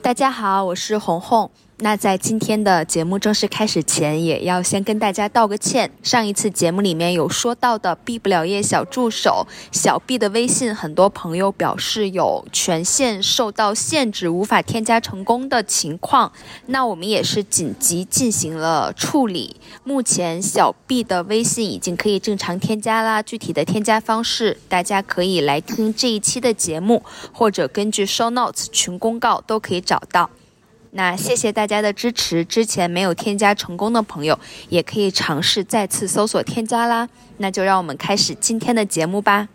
大家好，我是红红。那在今天的节目正式开始前，也要先跟大家道个歉。上一次节目里面有说到的毕不了业小助手小毕的微信，很多朋友表示有权限受到限制，无法添加成功的情况。那我们也是紧急进行了处理，目前小毕的微信已经可以正常添加啦。具体的添加方式，大家可以来听这一期的节目，或者根据 show notes 群公告都可以找到。那谢谢大家的支持，之前没有添加成功的朋友也可以尝试再次搜索添加啦。那就让我们开始今天的节目吧。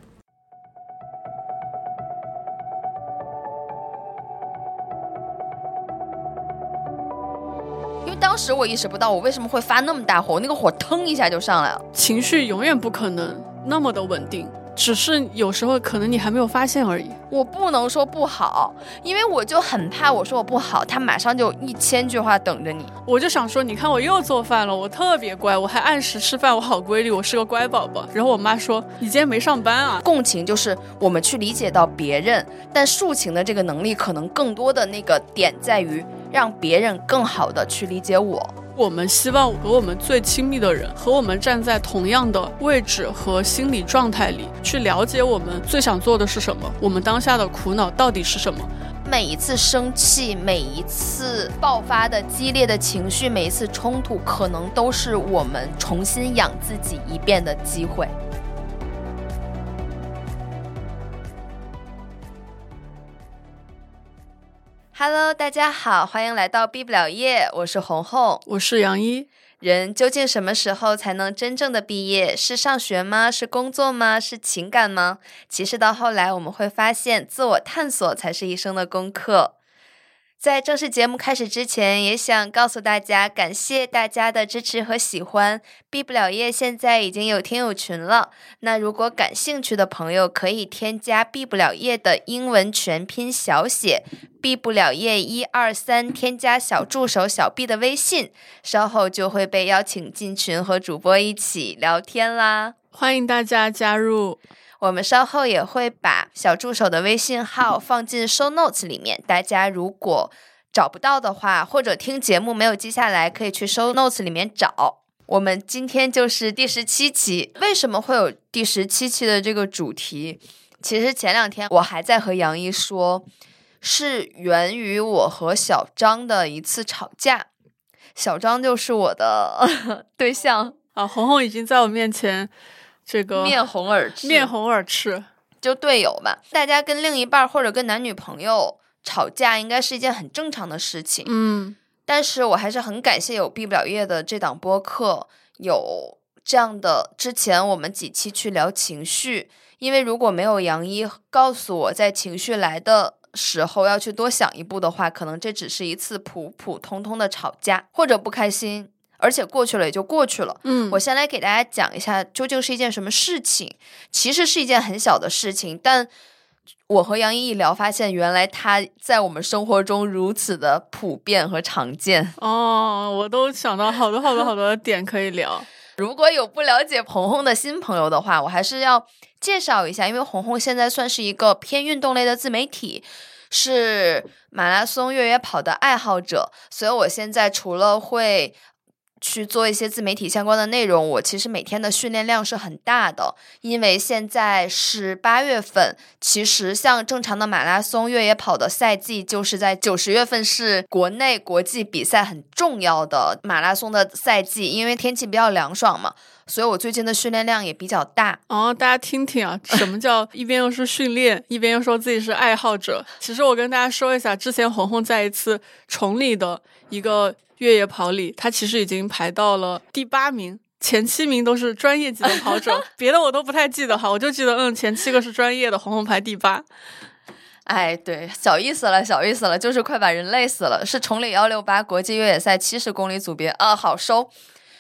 因为当时我意识不到我为什么会发那么大火，那个火腾一下就上来了。 情绪永远不可能那么的稳定，只是有时候可能你还没有发现而已。 我不能说不好，因为我就很怕我说我不好，他马上就1000句话等着你。 我就想说，你看我又做饭了，我特别乖，我还按时吃饭，我好规律，我是个乖宝宝。然后我妈说，你今天没上班啊？ 共情就是我们去理解到别人，但抒情的这个能力可能更多的那个点在于让别人更好的去理解我。 我们希望和我们最亲密的人和我们站在同样的位置和心理状态里，去了解我们最想做的是什么，我们当下的苦恼到底是什么。 每一次生气，每一次爆发的激烈的情绪，每一次冲突，可能都是我们重新养自己一遍的机会。Hello， 大家好，欢迎来到毕不了业，我是红红， 我是杨一。 人究竟什么时候才能真正的毕业？是上学吗？是工作吗？是情感吗？其实到后来我们会发现，自我探索才是一生的功课。在正式节目开始之前，也想告诉大家，感谢大家的支持和喜欢。毕不了业现在已经有听友群了，那如果感兴趣的朋友可以添加毕不了业的英文全拼小写毕不了业123，添加小助手小毕的微信，稍后就会被邀请进群和主播一起聊天啦。 欢迎大家加入。 我们稍后也会把小助手的微信号放进 show notes 里面，大家如果找不到的话，或者听节目没有记下来，可以去 show notes 里面找。我们今天就是第17期，为什么会有第17期的这个主题？其实前2天我还在和杨一说，是源于我和小张的一次吵架。小张就是我的对象啊，红红已经在我面前这个面红耳赤，就队友嘛，大家跟另一半或者跟男女朋友吵架应该是一件很正常的事情。但是我还是很感谢有毕不了业的这档播客，有这样的之前我们几期去聊情绪，因为如果没有杨一告诉我在情绪来的时候要去多想一步的话，可能这只是一次普普通通的吵架或者不开心，而且过去了也就过去了。我先来给大家讲一下究竟是一件什么事情。其实是一件很小的事情，但我和杨一聊发现，原来它在我们生活中如此的普遍和常见。 我都想到好多点可以聊。 如果有不了解红红的新朋友的话，我还是要介绍一下，因为红红现在算是一个偏运动类的自媒体，是马拉松越野跑的爱好者，所以我现在除了会去做一些自媒体相关的内容，我其实每天的训练量是很大的，因为现在是8月份，其实像正常的马拉松越野跑的赛季就是在9、10月份是国内国际比赛很重要的马拉松的赛季，因为天气比较凉爽嘛，所以我最近的训练量也比较大。 大家听听啊，什么叫一边又是训练一边又说自己是爱好者。其实我跟大家说一下，之前红红在一次崇礼的一个越野跑里，他其实已经排到了第8名，前7名都是专业级的跑者别的我都不太记得哈，我就记得前7个是专业的，红红排第8。 哎，对，小意思了，就是快把人累死了。是崇礼168国际越野赛70公里组别啊，好收。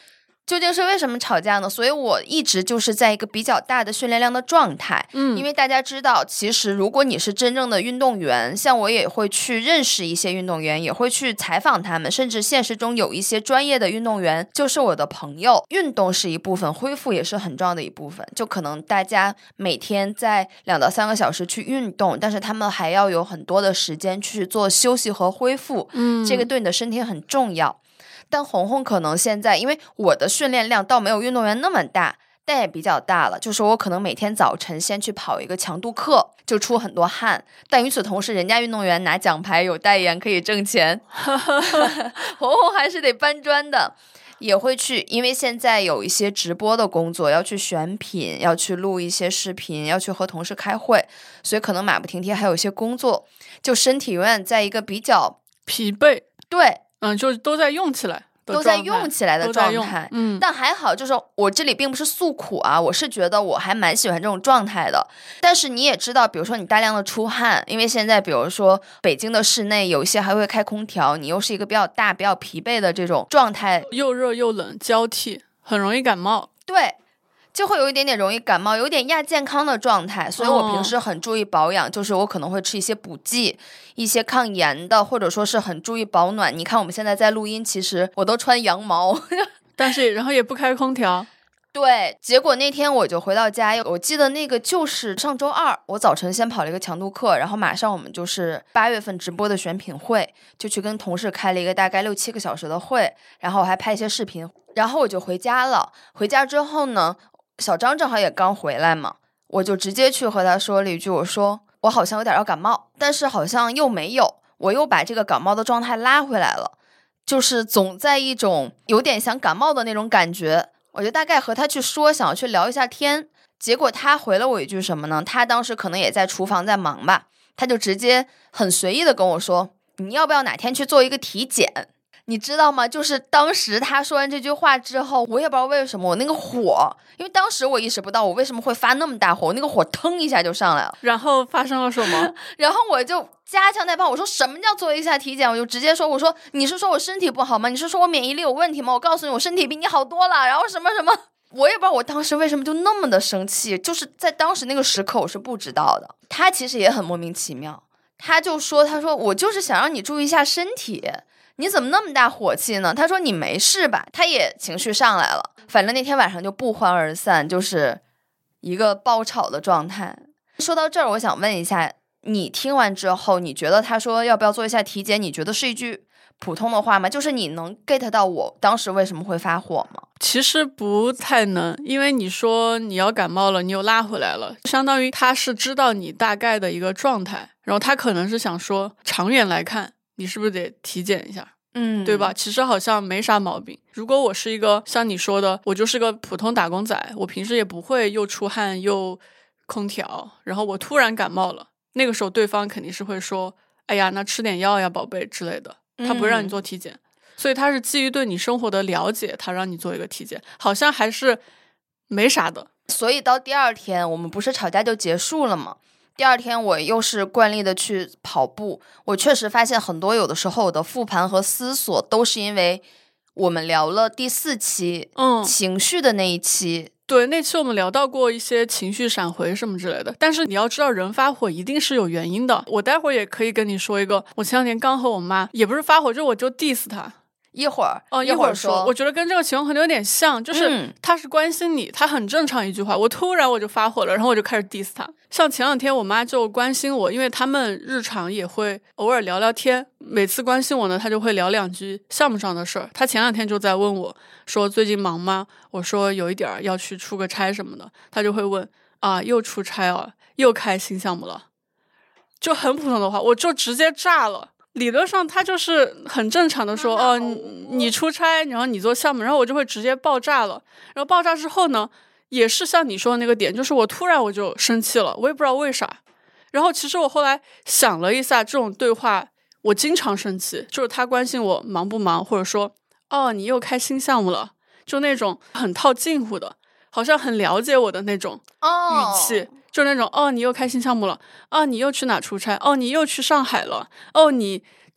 究竟是为什么吵架呢？所以我一直就是在一个比较大的训练量的状态。因为大家知道，其实如果你是真正的运动员，像我也会去认识一些运动员，也会去采访他们，甚至现实中有一些专业的运动员就是我的朋友。运动是一部分，恢复也是很重要的一部分。就可能大家每天在2到3个小时去运动，但是他们还要有很多的时间去做休息和恢复。这个对你的身体很重要。但红红可能现在，因为我的训练量倒没有运动员那么大，但也比较大了，就是我可能每天早晨先去跑一个强度课，就出很多汗，但与此同时人家运动员拿奖牌有代言可以挣钱红红还是得搬砖的，也会去，因为现在有一些直播的工作，要去选品，要去录一些视频，要去和同事开会，所以可能马不停蹄还有一些工作，就身体永远在一个比较疲惫。 对， 就都在用起来都在用起来的状态。但还好，就是我这里并不是诉苦啊，我是觉得我还蛮喜欢这种状态的。但是你也知道，比如说你大量的出汗，因为现在比如说北京的室内有一些还会开空调，你又是一个比较大比较疲惫的这种状态， 又热又冷交替，很容易感冒。 对，就会有一点点容易感冒，有点亚健康的状态。所以我平时很注意保养，就是我可能会吃一些补剂，一些抗炎的，或者说是很注意保暖。你看我们现在在录音，其实我都穿羊毛但是然后也不开空调。 对，结果那天我就回到家，我记得那个就是上周2，我早晨先跑了一个强度课，然后马上我们就是8月份直播的选品会，就去跟同事开了一个大概6、7个小时的会，然后我还拍一些视频，然后我就回家了。回家之后呢，小张正好也刚回来嘛，我就直接去和他说了一句，我说我好像有点要感冒，但是好像又没有，我又把这个感冒的状态拉回来了，就是总在一种有点想感冒的那种感觉。我就大概和他去说，想要去聊一下天，结果他回了我一句什么呢？他当时可能也在厨房在忙吧，他就直接很随意的跟我说，你要不要哪天去做一个体检？你知道吗？就是当时他说完这句话之后，我也不知道为什么我那个火，因为当时我意识不到我为什么会发那么大火，我那个火腾一下就上来了。 然后发生了什么？ 然后我就加强带炮，我说什么叫做一下体检？我就直接说，我说你是说我身体不好吗？你是说我免疫力有问题吗？我告诉你，我身体比你好多了。然后什么什么，我也不知道我当时为什么就那么的生气，就是在当时那个时刻我是不知道的。他其实也很莫名其妙，他说我就是想让你注意一下身体，你怎么那么大火气呢？他说你没事吧？他也情绪上来了，反正那天晚上就不欢而散，就是一个爆吵的状态。说到这儿，我想问一下，你听完之后，你觉得他说要不要做一下体检，你觉得是一句普通的话吗？就是你能 get 到我当时为什么会发火吗？ 其实不太能，因为你说你要感冒了，你又拉回来了，相当于他是知道你大概的一个状态，然后他可能是想说长远来看你是不是得体检一下，对吧？其实好像没啥毛病。如果我是一个像你说的，我就是个普通打工仔，我平时也不会又出汗又空调，然后我突然感冒了，那个时候对方肯定是会说，哎呀，那吃点药呀宝贝之类的，他不让你做体检。所以他是基于对你生活的了解，他让你做一个体检，好像还是没啥的。 所以到第2天我们不是吵架就结束了吗？第2天我又是惯例的去跑步，我确实发现很多有的时候我的复盘和思索都是因为我们聊了第4期情绪的那一期。 对，那期我们聊到过一些情绪闪回什么之类的，但是你要知道人发火一定是有原因的。我待会儿也可以跟你说一个，我前2天刚和我妈，也不是发火，就我就 diss 她一会儿说，我觉得跟这个情况可能有点像，就是他是关心你，他很正常一句话，我突然我就发火了，然后我就开始 diss 他。像前2天我妈就关心我，因为他们日常也会偶尔聊聊天，每次关心我呢，他就会聊2句项目上的事儿。他前2天就在问我说最近忙吗？我说有一点要去出个差什么的，他就会问啊，又出差啊，又开新项目了，就很普通的话，我就直接炸了。理论上他就是很正常的说哦，你出差，然后你做项目，然后我就会直接爆炸了。然后爆炸之后呢，也是像你说的那个点，就是我突然我就生气了，我也不知道为啥。然后其实我后来想了一下，这种对话我经常生气，就是他关心我忙不忙，或者说哦你又开新项目了，就那种很套近乎的，好像很了解我的那种语气。就那种哦，你又开新项目了，哦，你又去哪出差，哦，你又去上海了，哦，你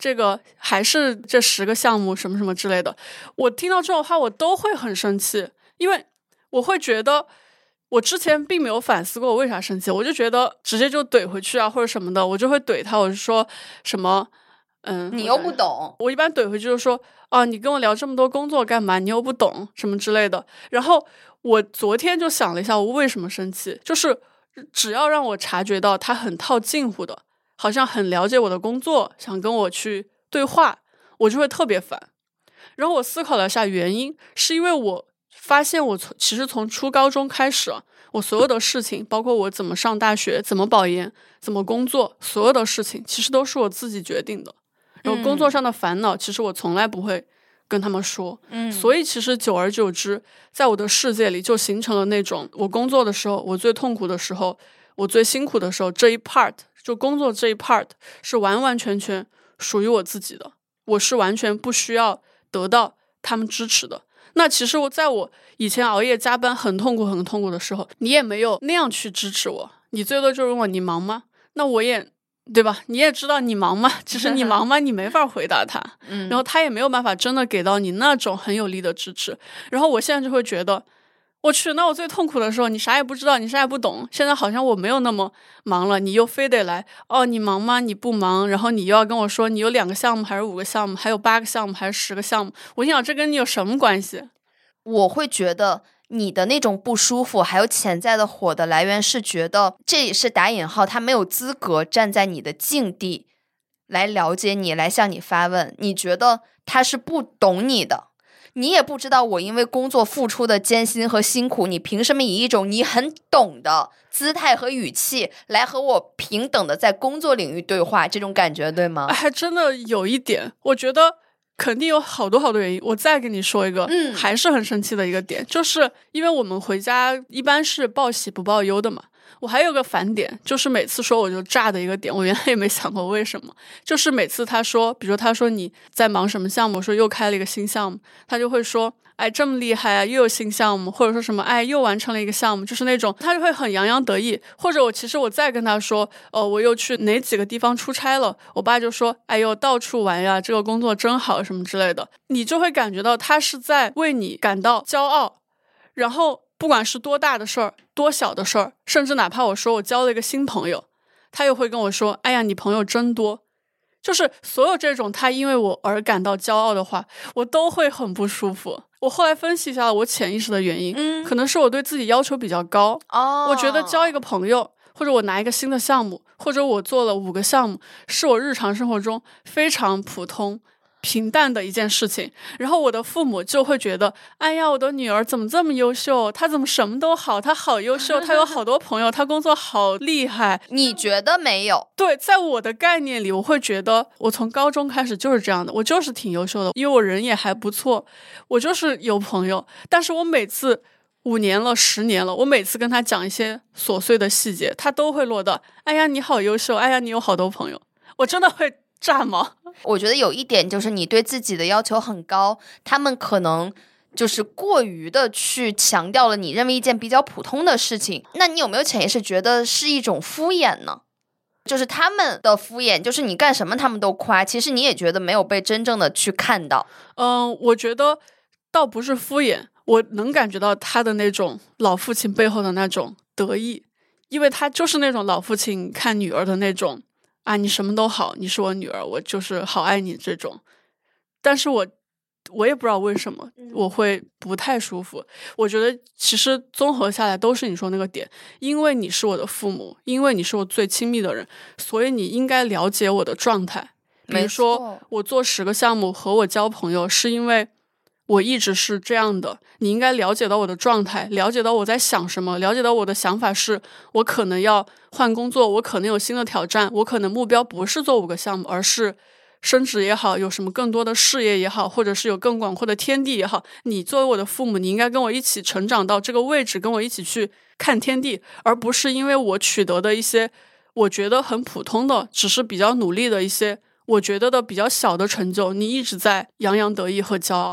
这个还是这10个项目什么什么之类的。我听到这种话我都会很生气，因为我会觉得我之前并没有反思过我为啥生气，我就觉得直接就怼回去啊或者什么的，我就会怼他，我就说什么你又不懂。 我一般怼回去就说你跟我聊这么多工作干嘛，你又不懂什么之类的。然后我昨天就想了一下我为什么生气，就是只要让我察觉到他很套近乎的，好像很了解我的工作，想跟我去对话，我就会特别烦。然后我思考了一下原因，是因为我发现我其实从初高中开始，我所有的事情，包括我怎么上大学，怎么保研，怎么工作，所有的事情其实都是我自己决定的。然后工作上的烦恼其实我从来不会跟他们说，所以其实久而久之在我的世界里就形成了那种我工作的时候，我最痛苦的时候，我最辛苦的时候，这一 part 就工作这一 part 是完完全全属于我自己的，我是完全不需要得到他们支持的。那其实在我以前熬夜加班很痛苦很痛苦的时候，你也没有那样去支持我，你最多就问我你忙吗，那我也对吧，你也知道你忙吗，其实你忙吗你没法回答他然后他也没有办法真的给到你那种很有力的支持。然后我现在就会觉得我去，那我最痛苦的时候你啥也不知道，你啥也不懂，现在好像我没有那么忙了，你又非得来你忙吗你不忙，然后你又要跟我说你有2个项目还是5个项目，还有8个项目还是10个项目，我心想这跟你有什么关系。 我会觉得你的那种不舒服还有潜在的火的来源是觉得这也是打引号他没有资格站在你的境地来了解你，来向你发问，你觉得他是不懂你的，你也不知道我因为工作付出的艰辛和辛苦，你凭什么以一种你很懂的姿态和语气来和我平等的在工作领域对话，这种感觉对吗？ 还真的有一点，我觉得肯定有好多原因。我再跟你说一个还是很生气的一个点，就是因为我们回家一般是报喜不报忧的嘛。我还有个烦点，就是每次说我就炸的一个点，我原来也没想过为什么，就是每次他说，比如他说你在忙什么项目，我说又开了一个新项目，他就会说这么厉害啊，又有新项目，或者说什么又完成了一个项目，就是那种他就会很洋洋得意。或者其实我再跟他说我又去哪几个地方出差了，我爸就说哎呦到处玩呀，这个工作真好什么之类的，你就会感觉到他是在为你感到骄傲。然后不管是多大的事儿多小的事儿，甚至哪怕我说我交了一个新朋友，他又会跟我说哎呀你朋友真多，就是所有这种他因为我而感到骄傲的话，我都会很不舒服。我后来分析一下我潜意识的原因，可能是我对自己要求比较高我觉得交一个朋友，或者我拿一个新的项目，或者我做了5个项目，是我日常生活中非常普通平淡的一件事情。然后我的父母就会觉得哎呀我的女儿怎么这么优秀，她怎么什么都好，她好优秀，她有好多朋友，她工作好厉害。 你觉得没有？ 对，在我的概念里我会觉得我从高中开始就是这样的，我就是挺优秀的，因为我人也还不错，我就是有朋友。但是我每次5年了10年了，我每次跟他讲一些琐碎的细节，他都会落到哎呀你好优秀，哎呀你有好多朋友，我真的会炸毛。 我觉得有一点就是你对自己的要求很高，他们可能就是过于的去强调了你认为一件比较普通的事情，那你有没有潜意识觉得是一种敷衍呢？就是他们的敷衍，就是你干什么他们都夸，其实你也觉得没有被真正的去看到。 我觉得倒不是敷衍，我能感觉到他的那种老父亲背后的那种得意，因为他就是那种老父亲看女儿的那种你什么都好，你是我女儿，我就是好爱你这种。但是我也不知道为什么我会不太舒服。我觉得其实综合下来都是你说那个点，因为你是我的父母，因为你是我最亲密的人，所以你应该了解我的状态。比如说我做10个项目和我交朋友是因为我一直是这样的，你应该了解到我的状态，了解到我在想什么，了解到我的想法是我可能要换工作，我可能有新的挑战，我可能目标不是做5个项目，而是升职也好，有什么更多的事业也好，或者是有更广阔的天地也好，你作为我的父母，你应该跟我一起成长到这个位置，跟我一起去看天地，而不是因为我取得的一些我觉得很普通的，只是比较努力的一些我觉得的比较小的成就，你一直在洋洋得意和骄傲。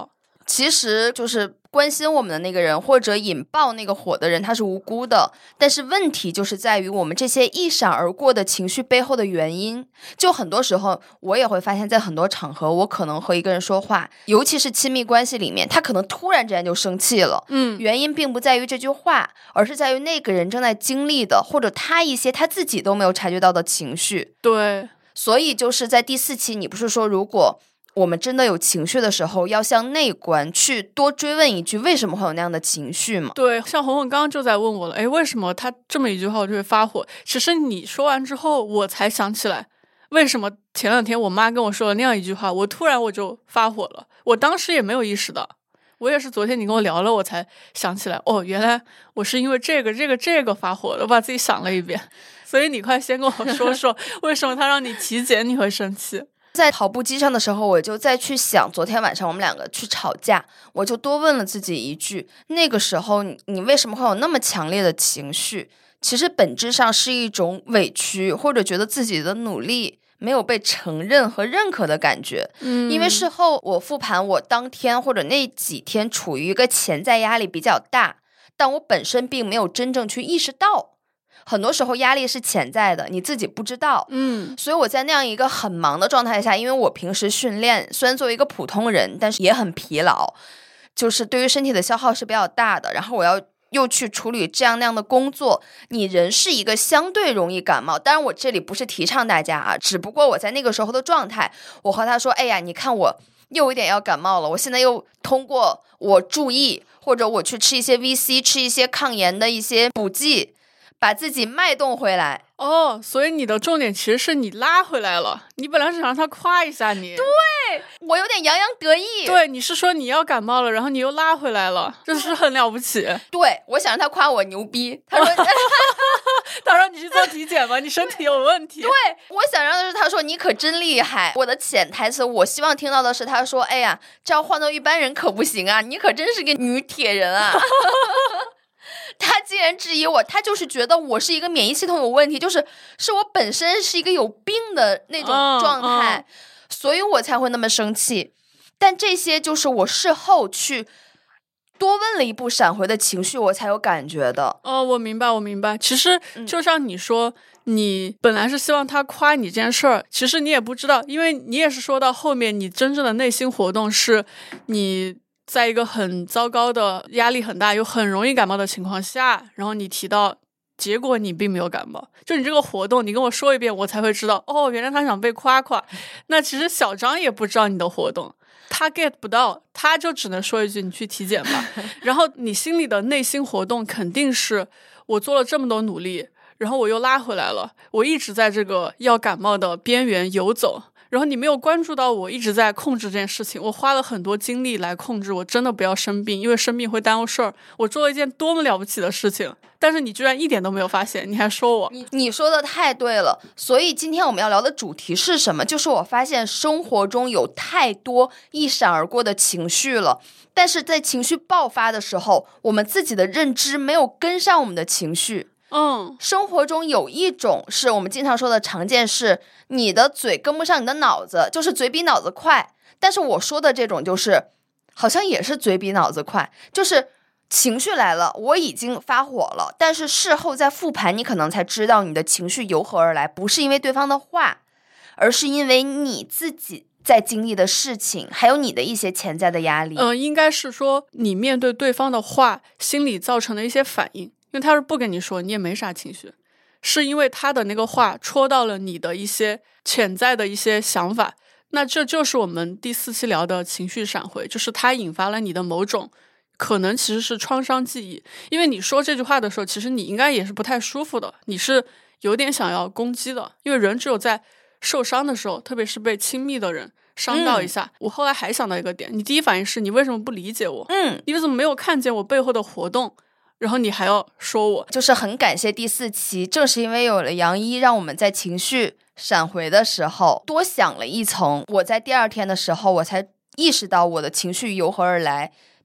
其实就是关心我们的那个人或者引爆那个火的人他是无辜的，但是问题就是在于我们这些一闪而过的情绪背后的原因。就很多时候我也会发现，在很多场合我可能和一个人说话，尤其是亲密关系里面，他可能突然之间就生气了，原因并不在于这句话，而是在于那个人正在经历的或者他一些他自己都没有察觉到的情绪。 对， 所以就是在第4期你不是说如果我们真的有情绪的时候要向内观去多追问一句为什么会有那样的情绪吗？ 对，像红红刚刚就在问我了，诶，为什么他这么一句话我就会发火？其实你说完之后我才想起来，为什么前2天我妈跟我说了那样一句话，我突然就发火了。我当时也没有意识到，我也是昨天你跟我聊了我才想起来，哦，原来我是因为这个发火的，我把自己想了一遍。所以你快先跟我说说为什么他让你体检你会生气。 在跑步机上的时候，我就再去想昨天晚上我们2个去吵架，我就多问了自己一句，那个时候你为什么会有那么强烈的情绪？其实本质上是一种委屈，或者觉得自己的努力没有被承认和认可的感觉。因为事后我复盘，我当天或者那几天处于一个潜在压力比较大，但我本身并没有真正去意识到。很多时候压力是潜在的，你自己不知道。所以我在那样一个很忙的状态下，因为我平时训练虽然作为一个普通人，但是也很疲劳，就是对于身体的消耗是比较大的，然后我要又去处理这样那样的工作，你人是一个相对容易感冒。当然我这里不是提倡大家啊，只不过我在那个时候的状态，我和他说，哎呀，你看我又有点要感冒了，我现在又通过我注意或者我去吃一些 VC， 吃一些抗炎的一些补剂，把自己脉动回来。 哦，所以你的重点其实是你拉回来了，你本来是想让他夸一下你。 对，我有点洋洋得意。 对，你是说你要感冒了，然后你又拉回来了，这是很了不起。 对，我想让他夸我牛逼，他说他说你去做体检吧，你身体有问题。 对，我想让的是他说你可真厉害。我的潜台词我希望听到的是他说，哎呀，这要换做一般人可不行啊，你可真是个女铁人啊。他竟然质疑我，他就是觉得我是一个免疫系统有问题，是我本身是一个有病的那种状态，所以我才会那么生气。但这些就是我事后去多问了一步闪回的情绪，我才有感觉的。 我明白。其实就像你说，你本来是希望他夸你这件事儿，其实你也不知道，因为你也是说到后面，你真正的内心活动是你在一个很糟糕的压力很大又很容易感冒的情况下，然后你提到结果你并没有感冒，就你这个活动你跟我说一遍我才会知道，哦，原来他想被夸夸。那其实小张也不知道你的活动，他 get 不到，他就只能说一句你去体检吧。然后你心里的内心活动肯定是我做了这么多努力，然后我又拉回来了，我一直在这个要感冒的边缘游走，然后你没有关注到我一直在控制这件事情，我花了很多精力来控制，我真的不要生病，因为生病会耽误事儿，我做了一件多么了不起的事情，但是你居然一点都没有发现，你还说我。 你说的太对了。所以今天我们要聊的主题是什么？就是我发现生活中有太多一闪而过的情绪了，但是在情绪爆发的时候，我们自己的认知没有跟上我们的情绪。生活中有一种是我们经常说的常见是你的嘴跟不上你的脑子，就是嘴比脑子快。但是我说的这种就是好像也是嘴比脑子快，就是情绪来了，我已经发火了，但是事后再复盘，你可能才知道你的情绪由何而来，不是因为对方的话，而是因为你自己在经历的事情，还有你的一些潜在的压力。 应该是说你面对对方的话，心理造成的一些反应。因为他是不跟你说，你也没啥情绪，是因为他的那个话戳到了你的一些潜在的一些想法。那这就是我们第4期聊的情绪闪回，就是它引发了你的某种可能其实是创伤记忆。因为你说这句话的时候，其实你应该也是不太舒服的，你是有点想要攻击的，因为人只有在受伤的时候，特别是被亲密的人伤到一下。我后来还想到一个点，你第一反应是你为什么不理解我？你为什么没有看见我背后的活动？然后你还要说我。 就是很感谢第4期，正是因为有了杨一，让我们在情绪闪回的时候多想了一层。我在第2天的时候，我才意识到我的情绪由何而来，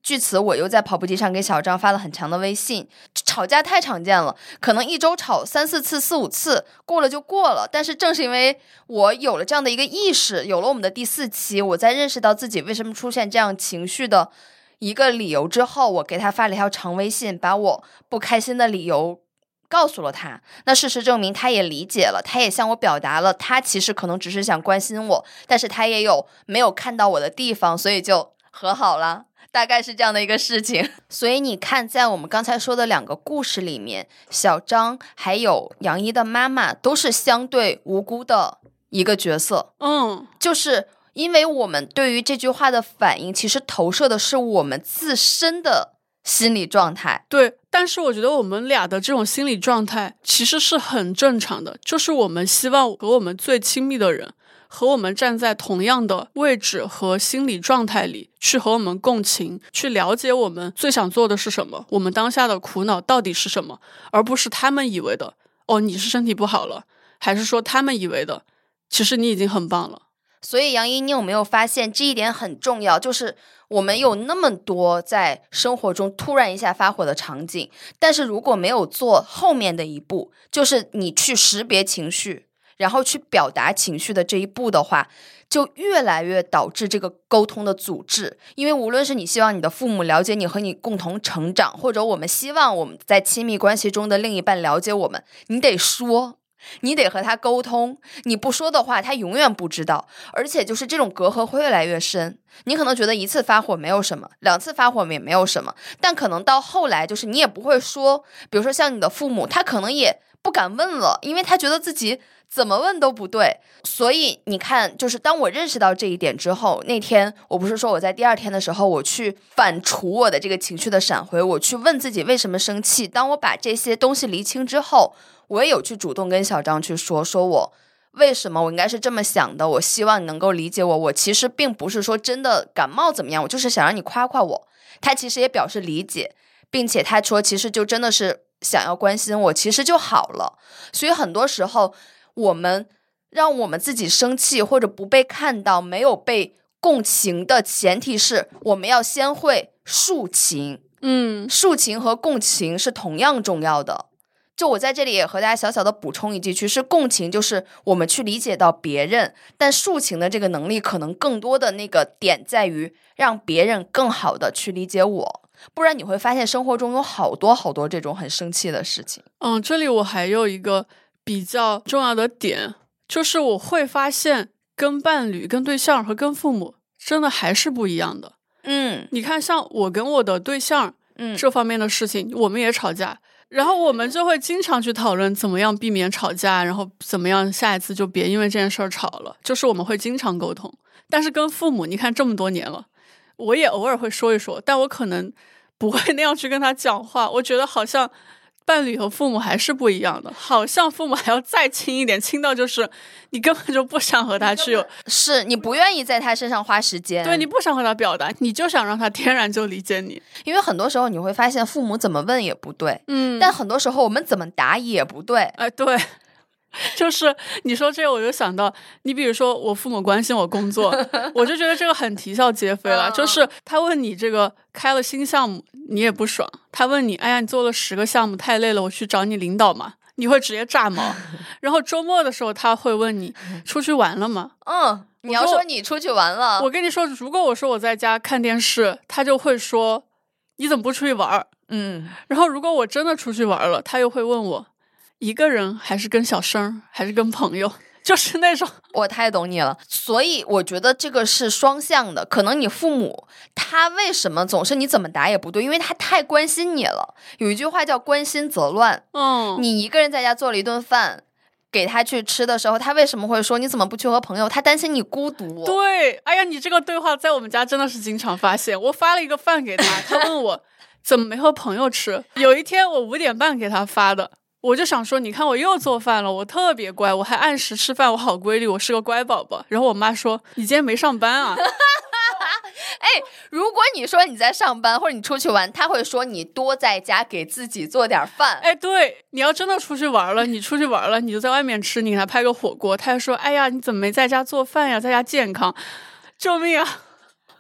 据此我又在跑步机上给小张发了很长的微信。吵架太常见了，可能一周吵3-4次4-5次，过了就过了。但是正是因为我有了这样的一个意识，有了我们的第4期，我在认识到自己为什么出现这样情绪的一个理由之后，我给他发了一条长微信，把我不开心的理由告诉了他。那事实证明他也理解了，他也向我表达了他其实可能只是想关心我，但是他也有没有看到我的地方，所以就和好了，大概是这样的一个事情。所以你看，在我们刚才说的2个故事里面，小张还有杨一的妈妈都是相对无辜的一个角色。就是因为我们对于这句话的反应，其实投射的是我们自身的心理状态。 对，但是我觉得我们俩的这种心理状态其实是很正常的，就是我们希望和我们最亲密的人和我们站在同样的位置和心理状态里，去和我们共情，去了解我们最想做的是什么，我们当下的苦恼到底是什么，而不是他们以为的你是身体不好了，还是说他们以为的其实你已经很棒了。 所以杨一，你有没有发现这一点很重要，就是我们有那么多在生活中突然一下发火的场景，但是如果没有做后面的一步，就是你去识别情绪然后去表达情绪的这一步的话，就越来越导致这个沟通的阻滞。因为无论是你希望你的父母了解你和你共同成长，或者我们希望我们在亲密关系中的另一半了解我们，你得说，你得和他沟通，你不说的话他永远不知道，而且就是这种隔阂会越来越深。你可能觉得1次发火没有什么，2次发火也没有什么，但可能到后来就是你也不会说，比如说像你的父母，他可能也不敢问了，因为他觉得自己怎么问都不对。所以你看，就是当我认识到这一点之后，那天我不是说我在第2天的时候，我去反刍我的这个情绪的闪回，我去问自己为什么生气。当我把这些东西厘清之后，我也有去主动跟小张去说我为什么我应该是这么想的，我希望你能够理解我，我其实并不是说真的感冒怎么样，我就是想让你夸夸我。他其实也表示理解，并且他说其实就真的是想要关心我，其实就好了。所以很多时候我们让我们自己生气或者不被看到，没有被共情的前提是我们要先会抒情。抒情和共情是同样重要的。就我在这里也和大家小小的补充一句，其实共情就是我们去理解到别人，但抒情的这个能力可能更多的那个点在于让别人更好的去理解我。不然你会发现生活中有好多好多这种很生气的事情。 这里我还有一个比较重要的点，就是我会发现跟伴侣、跟对象和跟父母真的还是不一样的。你看像我跟我的对象这方面的事情，我们也吵架，然后我们就会经常去讨论怎么样避免吵架，然后怎么样下一次就别因为这件事儿吵了，就是我们会经常沟通。但是跟父母，你看这么多年了，我也偶尔会说一说，但我可能不会那样去跟他讲话。我觉得好像伴侣和父母还是不一样的，好像父母还要再亲一点，亲到就是你根本就不想和他去， 是你不愿意在他身上花时间， 对，你不想和他表达，你就想让他天然就理解你。 因为很多时候你会发现父母怎么问也不对，但很多时候我们怎么答也不对。 对，就是你说这个我就想到，你比如说我父母关心我工作我就觉得这个很啼笑皆非了。就是他问你这个开了新项目你也不爽，他问你哎呀你做了10个项目太累了，我去找你领导嘛，你会直接炸毛。然后周末的时候他会问你出去玩了吗？ 你要说你出去玩了， 我跟你说，如果我说我在家看电视，他就会说你怎么不出去玩？然后如果我真的出去玩了，他又会问我一个人还是跟小生还是跟朋友，就是那种。 我太懂你了。所以我觉得这个是双向的，可能你父母他为什么总是你怎么答也不对，因为他太关心你了。有一句话叫关心则乱。你一个人在家做了一顿饭给他去吃的时候，他为什么会说你怎么不去和朋友？他担心你孤独。 对，哎呀，你这个对话在我们家真的是经常发现。我发了一个饭给他，他问我怎么没和朋友吃。有一天我5点半给他发的，我就想说你看我又做饭了，我特别乖，我还按时吃饭，我好规律，我是个乖宝宝。然后我妈说你今天没上班啊如果你说你在上班或者你出去玩，他会说你多在家给自己做点饭。 对，你要真的出去玩了，你出去玩了你就在外面吃，你给他拍个火锅，他就说哎呀你怎么没在家做饭呀，在家健康，救命啊。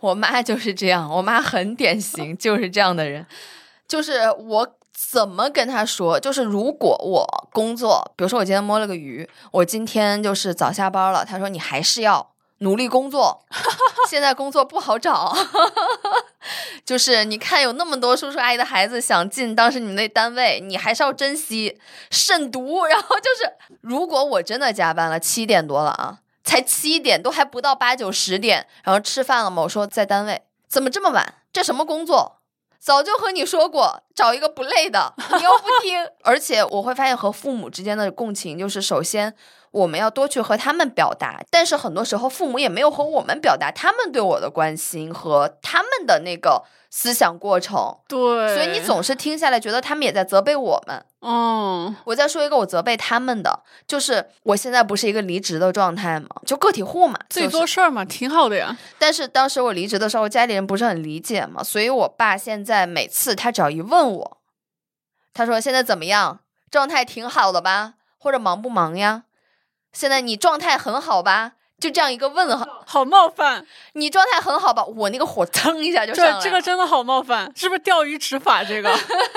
我妈就是这样，我妈很典型，就是这样的人。就是我怎么跟她说，就是如果我工作，比如说我今天摸了个鱼，我今天就是早下班了，她说你还是要努力工作，现在工作不好找。就是你看有那么多叔叔阿姨的孩子想进当时你们那单位，你还是要珍惜慎独。然后就是如果我真的加班了7点多了啊，才7点都还不到8、9、10点，然后吃饭了吗？我说在单位，怎么这么晚？这什么工作？早就和你说过找一个不累的，你又不听。而且我会发现和父母之间的共情，就是首先我们要多去和他们表达，但是很多时候父母也没有和我们表达他们对我的关心和他们的那个思想过程。 对， 所以你总是听下来觉得他们也在责备我们。我再说一个我责备他们的，就是我现在不是一个离职的状态嘛，就个体户嘛， 自己做事儿嘛，挺好的呀。 但是当时我离职的时候，家里人不是很理解嘛，所以我爸现在每次他只要一问我，他说现在怎么样，状态挺好的吧，或者忙不忙呀，现在你状态很好吧，就这样一个问号， 好冒犯。 你状态很好吧，我那个火腾一下就上来了。 这个真的好冒犯，是不是钓鱼执法这个？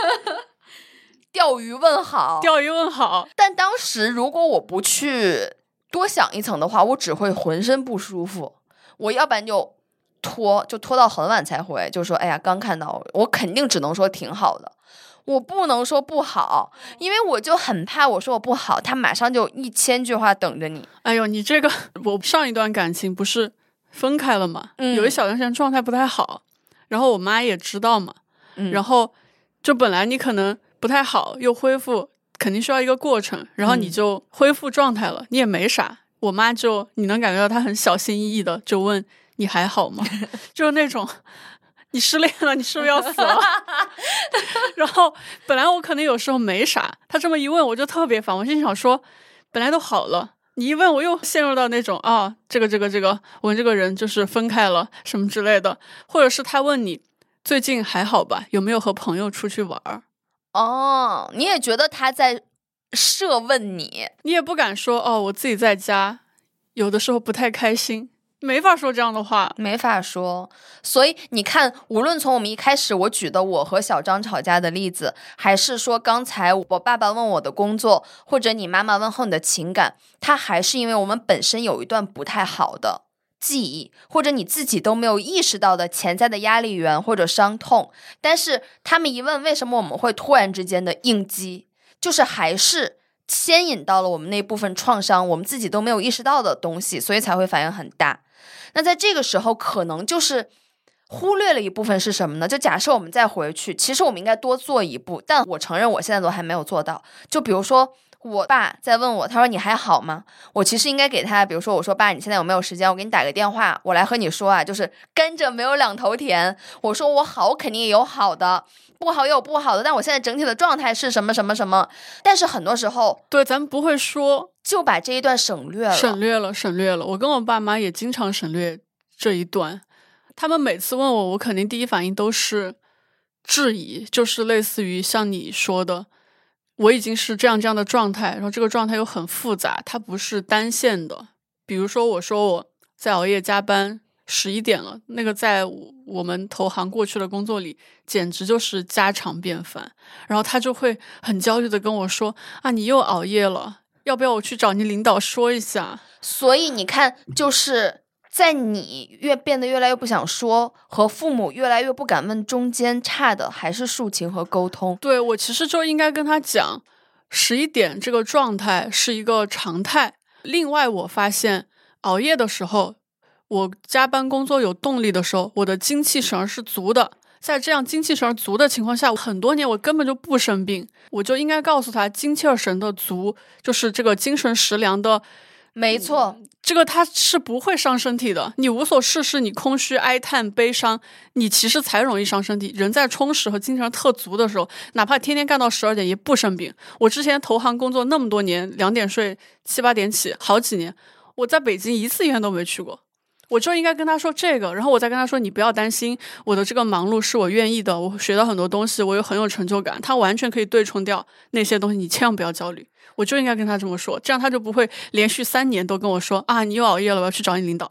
钓鱼问好， 钓鱼问好。 但当时如果我不去多想一层的话，我只会浑身不舒服。我要不然就拖到很晚才回，就说哎呀刚看到，我肯定只能说挺好的，我不能说不好，因为我就很怕我说我不好，他马上就1000句话等着你。 哎呦，你这个，我上一段感情不是分开了嘛，有一小段时间状态不太好，然后我妈也知道嘛，然后就本来你可能不太好，又恢复肯定需要一个过程，然后你就恢复状态了，你也没啥，我妈就你能感觉到她很小心翼翼的就问你还好吗？就是那种你失恋了，你是不是要死了？然后本来我可能有时候没啥，她这么一问我就特别烦，我心想说本来都好了，你一问我又陷入到那种这个我跟这个人就是分开了什么之类的，或者是他问你最近还好吧，有没有和朋友出去玩？ 你也觉得他在设问你， 你也不敢说我自己在家有的时候不太开心，没法说这样的话， 没法说。所以你看，无论从我们一开始我举的我和小张吵架的例子，还是说刚才我爸爸问我的工作，或者你妈妈问候你的情感，它还是因为我们本身有一段不太好的记忆，或者你自己都没有意识到的潜在的压力源或者伤痛，但是他们一问为什么我们会突然之间的应激，就是还是牵引到了我们那部分创伤，我们自己都没有意识到的东西，所以才会反应很大。那在这个时候可能就是忽略了一部分是什么呢？就假设我们再回去，其实我们应该多做一步，但我承认我现在都还没有做到。就比如说我爸在问我，他说你还好吗？我其实应该给他，比如说我说爸，你现在有没有时间？我给你打个电话，我来和你说就是甘蔗没有两头甜。我说我好，我肯定也有好的，不好也有不好的，但我现在整体的状态是什么什么什么。但是很多时候， 对，咱们不会说， 就把这一段省略了。 我跟我爸妈也经常省略这一段。他们每次问我，我肯定第一反应都是质疑，就是类似于像你说的，我已经是这样的状态，然后这个状态又很复杂，它不是单线的。比如说我说我在熬夜加班11点了，那个在我们投行过去的工作里简直就是家常便饭，然后他就会很焦虑的跟我说你又熬夜了，要不要我去找你领导说一下？ 所以你看，就是在你变得越来越不想说和父母越来越不敢问中间差的还是抒情和沟通。 对，我其实就应该跟他讲11点这个状态是一个常态。另外我发现熬夜的时候，我加班工作有动力的时候，我的精气神是足的，在这样精气神足的情况下，很多年我根本就不生病。我就应该告诉他，精气神的足就是这个精神食粮的， 没错， 这个它是不会伤身体的。你无所事事，你空虚哀叹悲伤，你其实才容易伤身体。人在充实和精神特足的时候，哪怕天天干到12点也不生病。我之前投行工作那么多年，2点睡7、8点起，好几年，我在北京一次医院都没去过。我就应该跟他说这个，然后我再跟他说你不要担心，我的这个忙碌是我愿意的，我学到很多东西，我很有成就感，他完全可以对冲掉那些东西，你千万不要焦虑。我就应该跟他这么说，这样他就不会连续3年都跟我说你又熬夜了，我要去找你领导。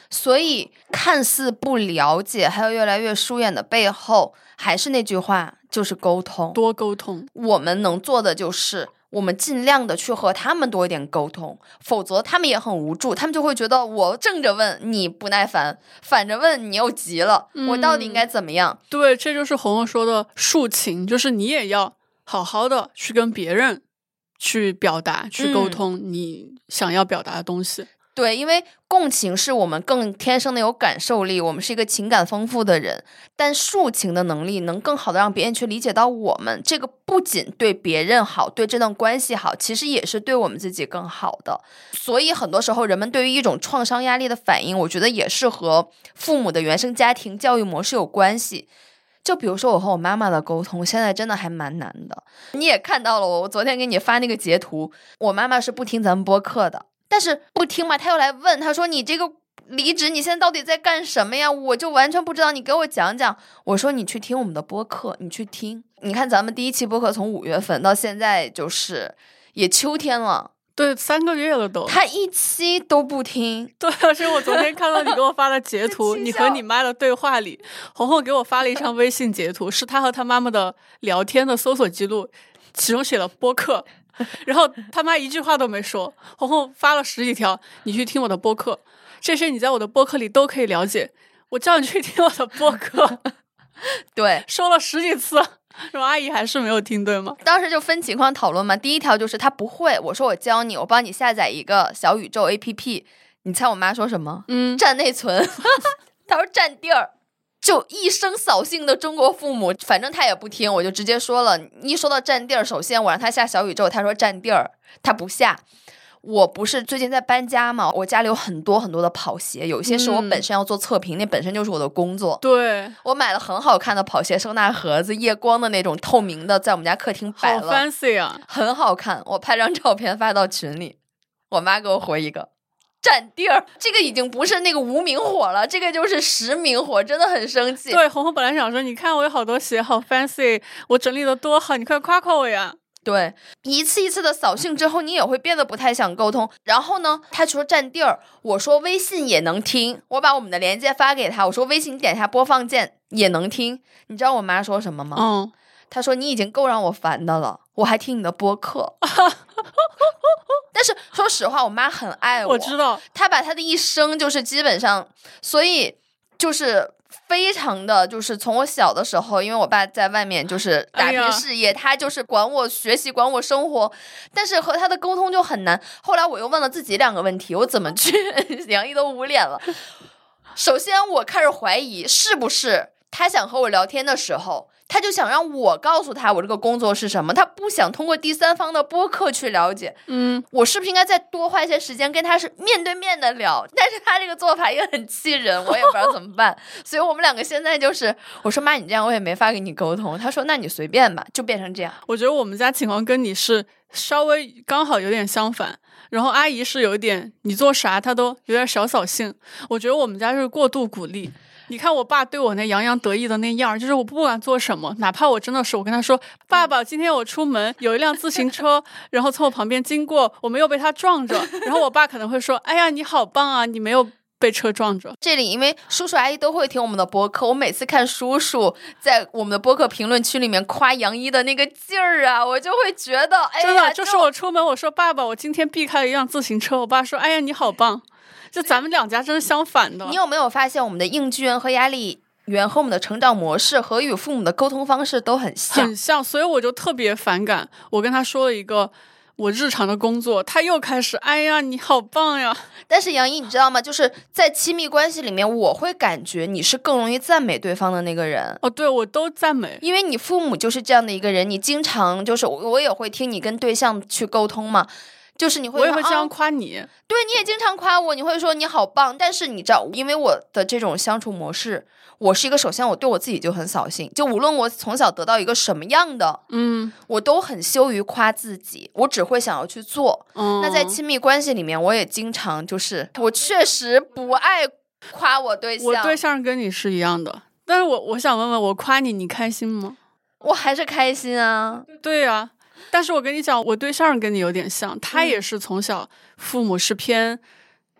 所以看似不了解还有越来越疏远的背后，还是那句话，就是沟通， 多沟通。 我们能做的就是我们尽量的去和他们多一点沟通，否则他们也很无助，他们就会觉得我正着问你不耐烦，反着问你又急了，我到底应该怎么样？ 对，这就是红红说的抒情，就是你也要好好的去跟别人去表达去沟通你想要表达的东西。 对，因为共情是我们更天生的有感受力，我们是一个情感丰富的人，但抒情的能力能更好的让别人去理解到我们，这个不仅对别人好，对这段关系好，其实也是对我们自己更好的。所以很多时候人们对于一种创伤压力的反应，我觉得也是和父母的原生家庭教育模式有关系。就比如说我和我妈妈的沟通现在真的还蛮难的，你也看到了我昨天给你发那个截图，我妈妈是不听咱们播客的，但是不听嘛，他又来问，他说你这个离职你现在到底在干什么呀？我就完全不知道，你给我讲讲。我说你去听我们的播客，你去听，你看咱们第一期播客从5月份到现在就是也秋天了， 对，3个月了都， 他一期都不听。 对，而且我昨天看到你给我发的截图你和你妈的对话里，红红给我发了一张微信截图，是他和他妈妈的聊天的搜索记录，其中写了播客，然后他妈一句话都没说，红红发了10几条，你去听我的播客，这些你在我的播客里都可以了解，我叫你去听我的播客对， 说了10几次，然后阿姨还是没有听，对吗？ 当时就分情况讨论嘛。第一条就是他不会，我说我教你，我帮你下载一个小宇宙 APP。你猜我妈说什么？占内存。她说占地儿。就一声扫兴的中国父母，反正他也不听，我就直接说了，一说到占地儿，首先我让他下小宇宙，他说占地儿，他不下。我不是最近在搬家嘛，我家里有很多很多的跑鞋，有些是我本身要做测评，那本身就是我的工作。 对， 我买了很好看的跑鞋收纳盒子，夜光的那种透明的，在我们家客厅摆了， 好 fancy 啊， 很好看。我拍张照片发到群里，我妈给我回一个占地儿，这个已经不是那个无名火了，这个就是实名火，真的很生气。 对，红红本来想说，你看我有好多鞋，好 fancy， 我整理的多好，你快夸夸我呀。 对，一次一次的扫兴之后，你也会变得不太想沟通。然后呢，他说占地儿，我说微信也能听，我把我们的链接发给他，我说微信你点一下播放键也能听。你知道我妈说什么吗？她说你已经够让我烦的了，我还听你的播客。但是说实话，我妈很爱我， 我知道， 她把她的一生就是基本上，所以就是非常的，就是从我小的时候，因为我爸在外面就是打拼事业，他就是管我学习，管我生活，但是和他的沟通就很难。后来我又问了自己2个问题，我怎么去杨毅都捂脸了。首先我开始怀疑，是不是他想和我聊天的时候，他就想让我告诉他我这个工作是什么，他不想通过第三方的播客去了解。我是不是应该再多花一些时间跟他是面对面的聊？但是他这个做法也很气人，我也不知道怎么办。所以我们2个现在就是，我说妈，你这样我也没法跟你沟通。他说那你随便吧，就变成这样。 我觉得我们家情况跟你是稍微刚好有点相反，然后阿姨是有一点你做啥她都有点小扫兴。我觉得我们家是过度鼓励。你看我爸对我那洋洋得意的那样，就是我不管做什么，哪怕我真的是我跟他说，爸爸今天我出门有一辆自行车然后从我旁边经过，我没有被他撞着，然后我爸可能会说，哎呀你好棒啊，你没有被车撞着。 这里因为叔叔阿姨都会听我们的播客，我每次看叔叔在我们的播客评论区里面夸杨一的那个劲儿啊，我就会觉得哎呀， 真的就是我出门我说爸爸我今天避开了一辆自行车，我爸说哎呀你好棒。就咱们2家真是相反的。 你有没有发现我们的应激源和压力源和我们的成长模式和与父母的沟通方式都很像， 很像，所以我就特别反感。我跟他说了一个我日常的工作，他又开始哎呀你好棒呀。 但是杨一你知道吗，就是在亲密关系里面，我会感觉你是更容易赞美对方的那个人。 对，我都赞美， 因为你父母就是这样的一个人，你经常就是我也会听你跟对象去沟通嘛，就是你会， 我也会这样夸你， 对，你也经常夸我，你会说你好棒。但是你知道，因为我的这种相处模式，我是一个首先我对我自己就很扫兴，就无论我从小得到一个什么样的我都很羞于夸自己，我只会想要去做。那在亲密关系里面，我也经常就是我确实不爱夸我对象。 我对象跟你是一样的，但是我想问问，我夸你，你开心吗？ 我还是开心啊。 对啊，但是我跟你讲，我对象跟你有点像，他也是从小父母是偏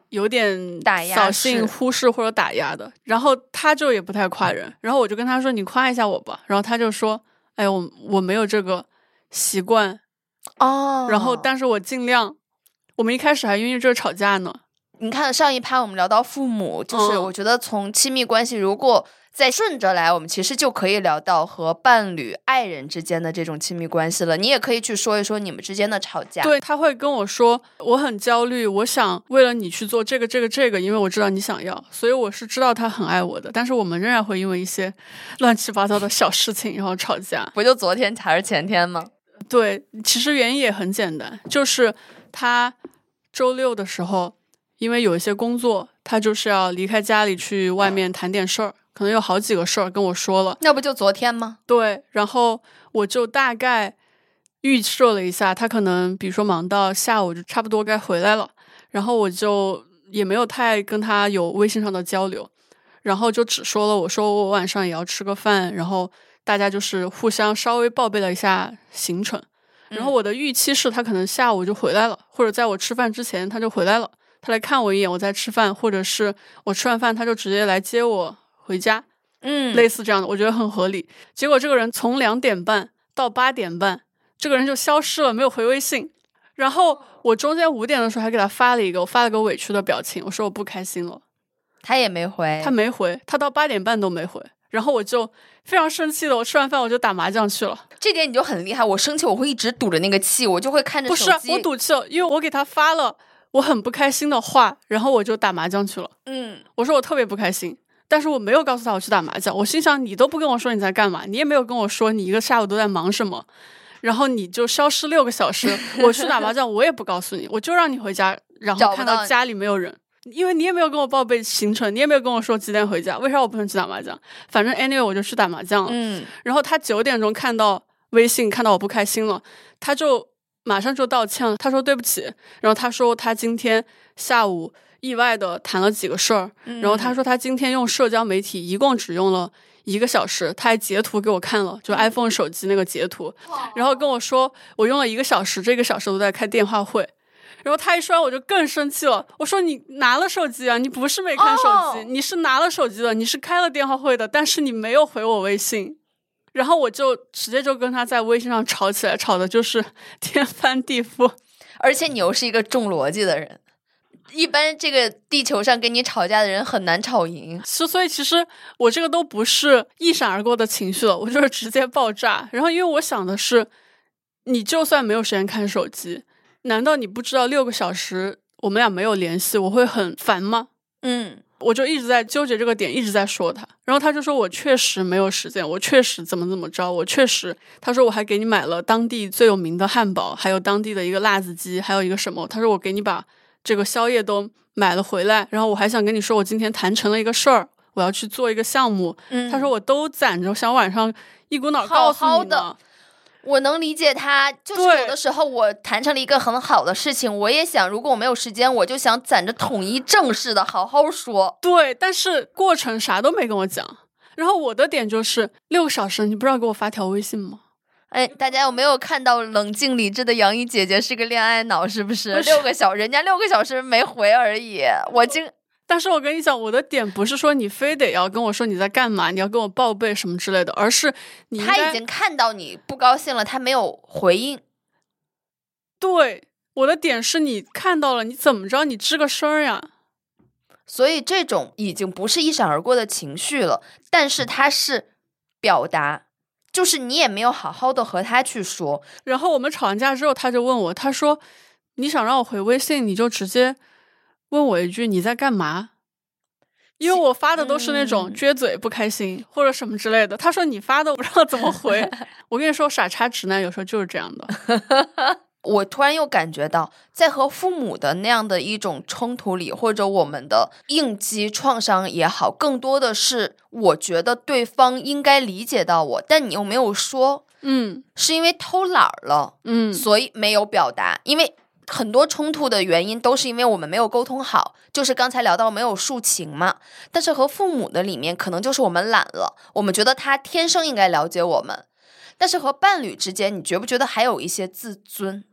有点打压扫兴、忽视或者打压的。然后他就也不太夸人，然后我就跟他说你夸一下我吧，然后他就说哎我没有这个习惯哦。 然后但是我尽量，我们一开始还因为这个吵架呢。 你看上一趴我们聊到父母，就是我觉得从亲密关系如果再顺着来，我们其实就可以聊到和伴侣、爱人之间的这种亲密关系了。你也可以去说一说你们之间的吵架。 对，他会跟我说我很焦虑，我想为了你去做这个，因为我知道你想要，所以我是知道他很爱我的，但是我们仍然会因为一些乱七八糟的小事情然后吵架。 不就昨天还是前天吗？ 对，其实原因也很简单，就是他周六的时候因为有一些工作，他就是要离开家里去外面谈点事儿，可能有好几个事儿跟我说了。 那不就昨天吗？ 对，然后我就大概预设了一下，他可能比如说忙到下午就差不多该回来了，然后我就也没有太跟他有微信上的交流，然后就只说了我说我晚上也要吃个饭，然后大家就是互相稍微报备了一下行程，然后我的预期是他可能下午就回来了，或者在我吃饭之前他就回来了，他来看我一眼我在吃饭，或者是我吃完饭他就直接来接我回家，类似这样的，我觉得很合理。结果这个人从2点半到8点半，这个人就消失了，没有回微信。然后我中间5点的时候还给他发了个委屈的表情，我说我不开心了， 他也没回， 他没回，他到8点半都没回。然后我就非常生气的，我吃完饭我就打麻将去了。 这点你就很厉害，我生气我会一直堵着那个气，我就会看着手机。 不是我赌气了，因为我给他发了我很不开心的话，然后我就打麻将去了。我说我特别不开心，但是我没有告诉他我去打麻将。我心想你都不跟我说你在干嘛，你也没有跟我说你一个下午都在忙什么，然后你就消失6个小时，我去打麻将我也不告诉你，我就让你回家，然后看到家里没有人，因为你也没有跟我报备行程，你也没有跟我说几点回家，为啥我不能去打麻将？反正 anyway 我就去打麻将了。然后他9点钟看到微信，看到我不开心了，他就马上就道歉了，他说对不起，然后他说他今天下午意外的谈了几个事儿，然后他说他今天用社交媒体一共只用了1个小时，他还截图给我看了，就 iPhone 手机那个截图，然后跟我说我用了1个小时，这1个小时都在开电话会。然后他一说我就更生气了，我说你拿了手机啊，你不是没看手机，你是拿了手机的，你是开了电话会的，但是你没有回我微信。然后我就直接就跟他在微信上吵起来，吵的就是天翻地覆。 而且你又是一个重逻辑的人，一般这个地球上跟你吵架的人很难吵赢。 所以其实我这个都不是一闪而过的情绪了，我就是直接爆炸。然后因为我想的是，你就算没有时间看手机，难道你不知道6个小时我们俩没有联系我会很烦吗？我就一直在纠结这个点，一直在说他，然后他就说我确实没有时间，我确实怎么着，我确实，他说我还给你买了当地最有名的汉堡，还有当地的一个辣子鸡，还有一个什么，他说我给你把这个宵夜都买了回来，然后我还想跟你说我今天谈成了一个事儿，我要去做一个项目，他说我都攒着想晚上一股脑告诉你呢。好好的， 我能理解他，就是有的时候我谈成了一个很好的事情，我也想如果我没有时间，我就想攒着统一正式的好好说。 对，但是过程啥都没跟我讲。然后我的点就是6个小时你不知道给我发条微信吗？ 大家有没有看到冷静理智的杨怡姐姐是个恋爱脑是不是？6个小时人家6个小时没回而已。 但是我跟你讲，我的点不是说你非得要跟我说你在干嘛，你要跟我报备什么之类的，而是他已经看到你不高兴了，他没有回应。 对，我的点是你看到了，你怎么着你吱个声呀？ 所以这种已经不是一闪而过的情绪了，但是他是表达，就是你也没有好好的和他去说。 然后我们吵完架之后，他就问我，他说你想让我回微信，你就直接问我一句你在干嘛，因为我发的都是那种撅嘴不开心或者什么之类的。他说你发的我不知道怎么回。我跟你说傻叉直男有时候就是这样的。 我突然又感觉到在和父母的那样的一种冲突里，或者我们的应激创伤也好，更多的是我觉得对方应该理解到我，但你又没有说，是因为偷懒了，所以没有表达。因为很多冲突的原因都是因为我们没有沟通好，就是刚才聊到没有抒情嘛。但是和父母的里面可能就是我们懒了，我们觉得他天生应该了解我们。但是和伴侣之间，你觉不觉得还有一些自尊？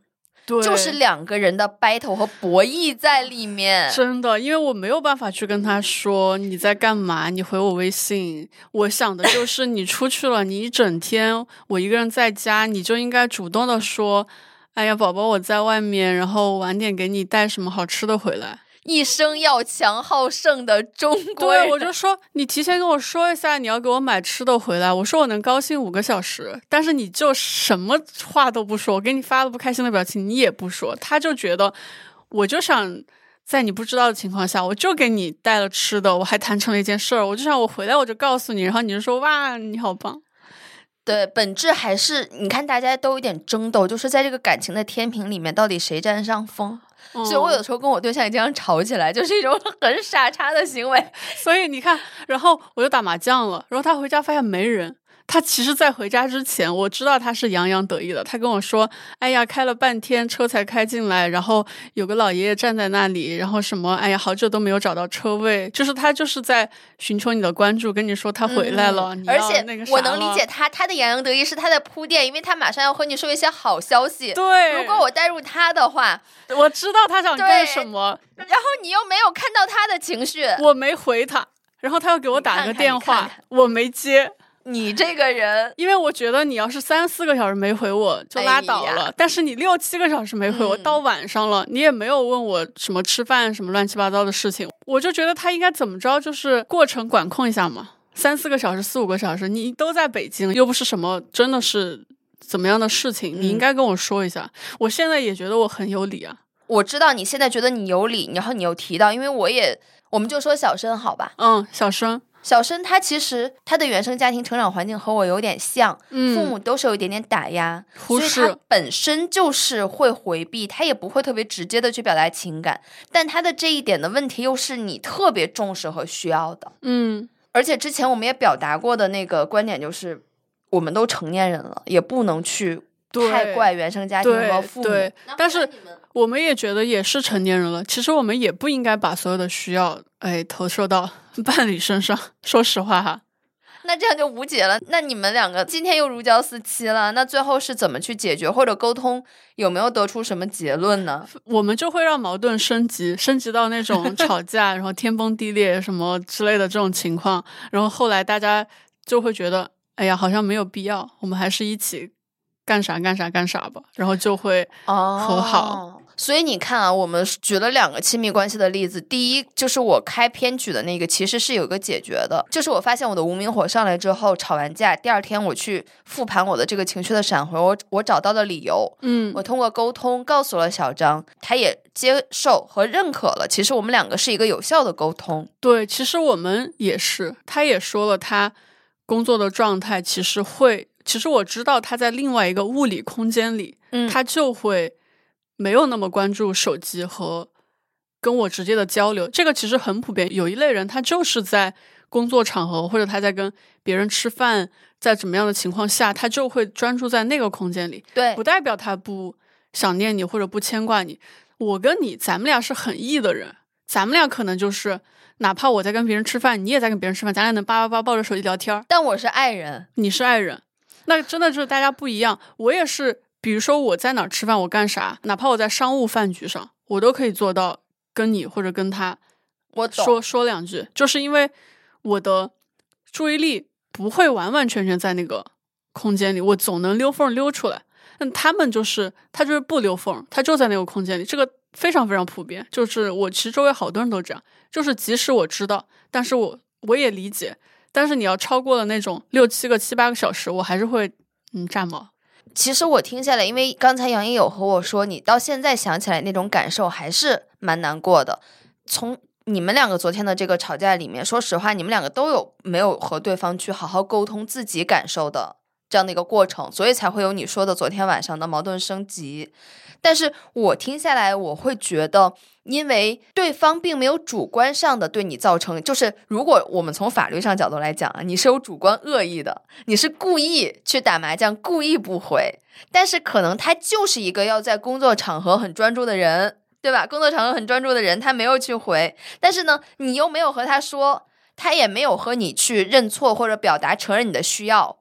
对， 就是两个人的 battle 和博弈在里面。 真的，因为我没有办法去跟他说你在干嘛，你回我微信。我想的就是你出去了，你一整天，我一个人在家，你就应该主动的说，哎呀，宝宝，我在外面，然后晚点给你带什么好吃的回来。 一生要强好胜的中国人。 对，我就说你提前跟我说一下你要给我买吃的回来，我说我能高兴5个小时，但是你就什么话都不说，我给你发了不开心的表情你也不说，他就觉得我就想在你不知道的情况下我就给你带了吃的，我还谈成了一件事儿，我就想我回来我就告诉你，然后你就说哇你好棒。 对，本质还是你看大家都有点争斗，就是在这个感情的天平里面到底谁占上风。所以我有时候跟我对象也经常吵起来，就是一种很傻叉的行为。 所以你看，然后我就打麻将了，然后他回家发现没人。他其实在回家之前我知道他是洋洋得意的，他跟我说哎呀开了半天车才开进来，然后有个老爷爷站在那里，然后什么哎呀好久都没有找到车位，就是他就是在寻求你的关注，跟你说他回来了，你而且那个我能理解他的洋洋得意是他的铺垫，因为他马上要和你说一些好消息。 对， 如果我带入他的话， 我知道他想干什么， 然后你又没有看到他的情绪， 我没回他，然后他又给我打个电话，我没接。 你这个人， 因为我觉得你要是3-4个小时没回我就拉倒了，但是你6-7个小时没回我，到晚上了你也没有问我什么吃饭什么乱七八糟的事情，我就觉得他应该怎么着就是过程管控一下嘛，3-4个小时4-5个小时你都在北京，又不是什么真的是怎么样的事情，你应该跟我说一下。我现在也觉得我很有理啊。 我知道你现在觉得你有理，然后你又提到，因为我们就说小申好吧，小申他其实他的原生家庭成长环境和我有点像，父母都是有一点点打压， 忽视， 所以他本身就是会回避，他也不会特别直接的去表达情感，但他的这一点的问题又是你特别重视和需要的。而且之前我们也表达过的那个观点就是我们都成年人了，也不能去太怪原生家庭和父母。 对，但是我们也觉得也是成年人了，其实我们也不应该把所有的需要投射到伴侣身上，说实话哈。 那这样就无解了。那你们两个今天又如胶似漆了，那最后是怎么去解决或者沟通，有没有得出什么结论呢？ 我们就会让矛盾升级到那种吵架然后天崩地裂什么之类的这种情况，然后后来大家就会觉得哎呀好像没有必要，我们还是一起干啥吧，然后就会和好。 所以你看啊，我们举了2个亲密关系的例子，第一就是我开篇举的那个其实是有个解决的，就是我发现我的无名火上来之后吵完架，第2天我去复盘我的这个情绪的闪回，我找到了理由，我通过沟通告诉了小张，他也接受和认可了，其实我们2个是一个有效的沟通。 对，其实我们也是，他也说了他工作的状态其实我知道他在另外一个物理空间里，他就会没有那么关注手机和跟我直接的交流，这个其实很普遍。有一类人他就是在工作场合或者他在跟别人吃饭，在怎么样的情况下他就会专注在那个空间里， 对， 不代表他不想念你或者不牵挂你。我跟你咱们俩是很异的人，咱们俩可能就是哪怕我在跟别人吃饭，你也在跟别人吃饭，咱俩能叭叭叭抱着手机聊天， 但我是爱人， 你是爱人，那真的就是大家不一样。我也是，比如说我在哪儿吃饭我干啥，哪怕我在商务饭局上，我都可以做到跟你或者跟他说2句，就是因为我的注意力不会完完全全在那个空间里，我总能溜缝溜出来。但他就是不溜缝，他就在那个空间里，这个非常非常普遍。就是我其实周围好多人都这样，就是即使我知道，但是我也理解，但是你要超过了那种6-7个7-8个小时，我还是会炸毛。 其实我听下来，因为刚才杨也有和我说，你到现在想起来那种感受还是蛮难过的。从你们2个昨天的这个吵架里面，说实话，你们2个都没有和对方去好好沟通自己感受的这样的一个过程，所以才会有你说的昨天晚上的矛盾升级。但是我听下来，我会觉得因为对方并没有主观上的对你造成，就是如果我们从法律上角度来讲啊，你是有主观恶意的，你是故意去打麻将，故意不回，但是可能他就是一个要在工作场合很专注的人，对吧？工作场合很专注的人，他没有去回，但是呢，你又没有和他说，他也没有和你去认错或者表达承认你的需要，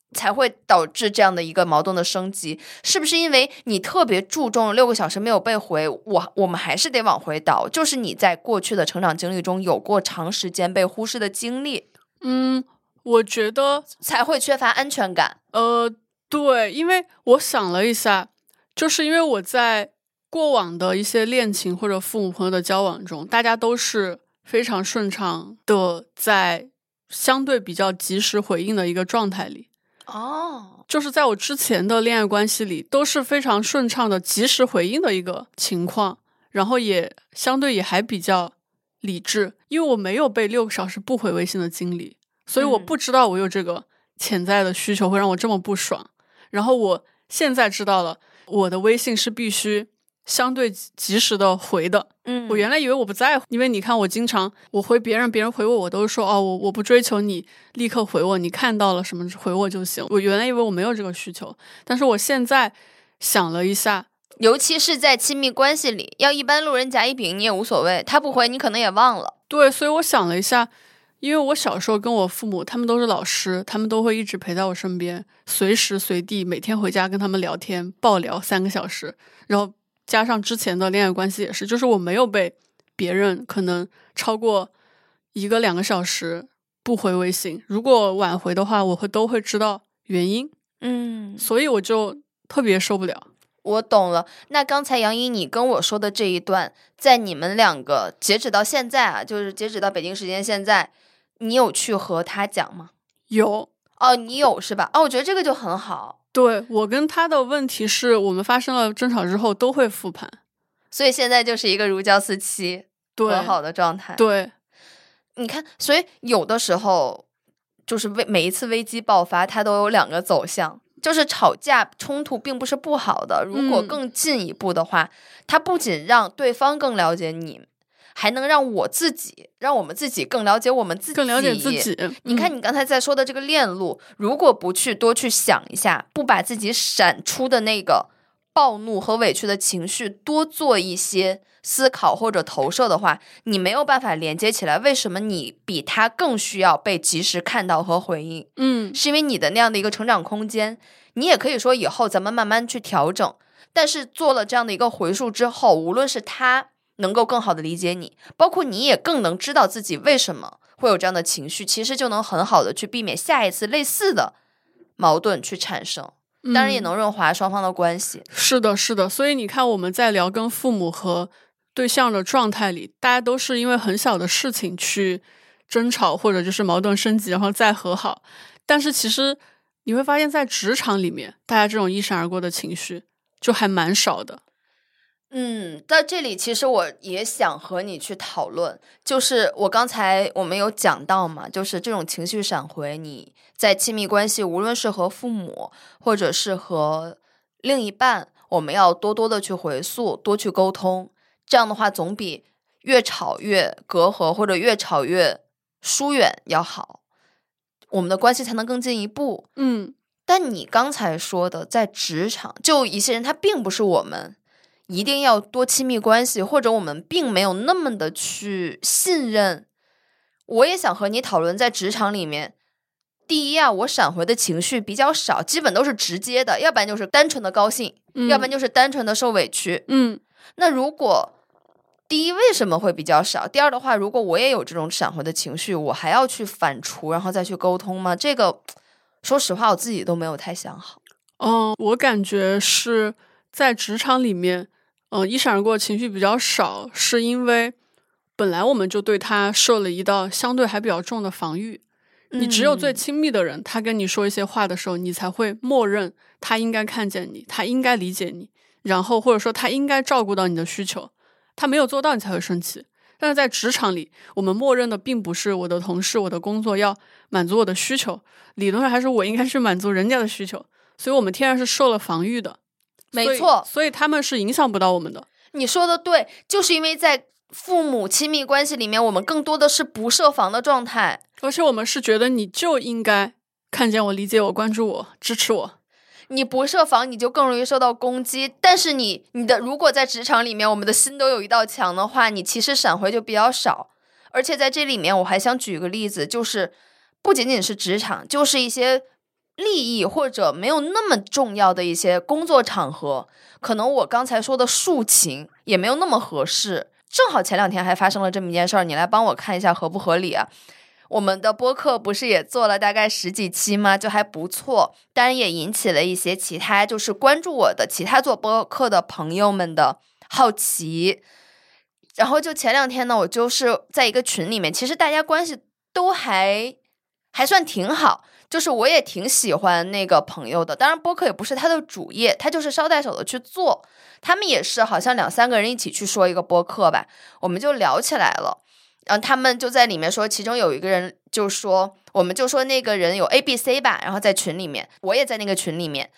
才会导致这样的一个矛盾的升级？是不是因为你特别注重6个小时没有被回，我们还是得往回倒，就是你在过去的成长经历中有过长时间被忽视的经历？ 我觉得才会缺乏安全感。 对，因为我想了一下，就是因为我在过往的一些恋情或者父母朋友的交往中，大家都是非常顺畅的，在相对比较及时回应的一个状态里。就是在我之前的恋爱关系里都是非常顺畅的及时回应的一个情况，然后也相对也还比较理智，因为我没有被6个小时不回微信的经历，所以我不知道我有这个潜在的需求会让我这么不爽。然后我现在知道了，我的微信是必须相对及时的回的。我原来以为我不在乎，因为你看我经常我回别人，别人回我，我都说我不追求你立刻回我，你看到了什么回我就行。我原来以为我没有这个需求，但是我现在想了一下， 尤其是在亲密关系里，要一般路人甲乙丙你也无所谓，他不回你可能也忘了。 对，所以我想了一下，因为我小时候跟我父母，他们都是老师，他们都会一直陪在我身边，随时随地每天回家跟他们聊天，爆聊3个小时，然后加上之前的恋爱关系也是，就是我没有被别人可能超过1个2个小时不回微信，如果晚回的话，我都会知道原因。所以我就特别受不了。 我懂了。那刚才杨怡你跟我说的这一段，在你们2个截止到现在啊，就是截止到北京时间现在，你有去和他讲吗？ 有。 你有是吧？我觉得这个就很好。 对，我跟他的问题是我们发生了争吵之后都会复盘， 所以现在就是一个如胶似漆和好的状态。 对， 你看，所以有的时候就是每一次危机爆发它都有2个走向，就是吵架冲突并不是不好的，如果更进一步的话，它不仅让对方更了解你，还能让我们自己更了解我们自己， 更了解自己。 你看你刚才在说的这个链路，如果不去多去想一下，不把自己闪出的那个暴怒和委屈的情绪多做一些思考或者投射的话，你没有办法连接起来为什么你比他更需要被及时看到和回应。是因为你的那样的一个成长空间，你也可以说以后咱们慢慢去调整，但是做了这样的一个回溯之后，无论是他能够更好的理解你，包括你也更能知道自己为什么会有这样的情绪，其实就能很好的去避免下一次类似的矛盾去产生，当然也能润滑双方的关系。 是的，是的。所以你看我们在聊跟父母和对象的状态里，大家都是因为很小的事情去争吵，或者就是矛盾升级然后再和好，但是其实你会发现在职场里面大家这种一闪而过的情绪就还蛮少的。 在这里其实我也想和你去讨论，就是刚才我们有讲到嘛，就是这种情绪闪回，你在亲密关系无论是和父母或者是和另一半，我们要多多的去回溯，多去沟通，这样的话总比越吵越隔阂或者越吵越疏远要好，我们的关系才能更进一步。但你刚才说的在职场，就一些人他并不是我们一定要多亲密关系，或者我们并没有那么的去信任，我也想和你讨论在职场里面，第一我闪回的情绪比较少，基本都是直接的，要不然就是单纯的高兴，要不然就是单纯的受委屈。那如果第一为什么会比较少，第二的话，如果我也有这种闪回的情绪，我还要去反刍然后再去沟通吗？这个说实话我自己都没有太想好。 我感觉是在职场里面一闪而过情绪比较少，是因为本来我们就对他设了一道相对还比较重的防御。你只有最亲密的人，他跟你说一些话的时候，你才会默认他应该看见你，他应该理解你，然后或者说他应该照顾到你的需求，他没有做到你才会生气。但是在职场里，我们默认的并不是我的同事我的工作要满足我的需求，理论上还是我应该去满足人家的需求，所以我们天然是受了防御的。 没错， 所以他们是影响不到我们的。 你说的对，就是因为在父母亲密关系里面，我们更多的是不设防的状态， 而且我们是觉得你就应该看见我、理解我、关注我、支持我。 你不设防，你就更容易受到攻击。但是你的如果在职场里面，我们的心都有一道墙的话，你其实闪回就比较少。而且在这里面，我还想举个例子，就是不仅仅是职场，就是一些利益或者没有那么重要的一些工作场合，可能我刚才说的抒情也没有那么合适。正好前2天还发生了这么一件事儿，你来帮我看一下合不合理啊？我们的播客不是也做了大概10几期吗？就还不错，当然也引起了一些其他就是关注我的其他做播客的朋友们的好奇。然后就前2天呢，我就是在一个群里面，其实大家关系都还算挺好，就是我也挺喜欢那个朋友的，当然播客也不是他的主业，他就是捎带手的去做，他们也是好像2-3个人一起去说一个播客吧，我们就聊起来了。然后他们就在里面说，其中有一个人就说，我们就说那个人有 ABC 吧，然后在群里面，我也在那个群里面，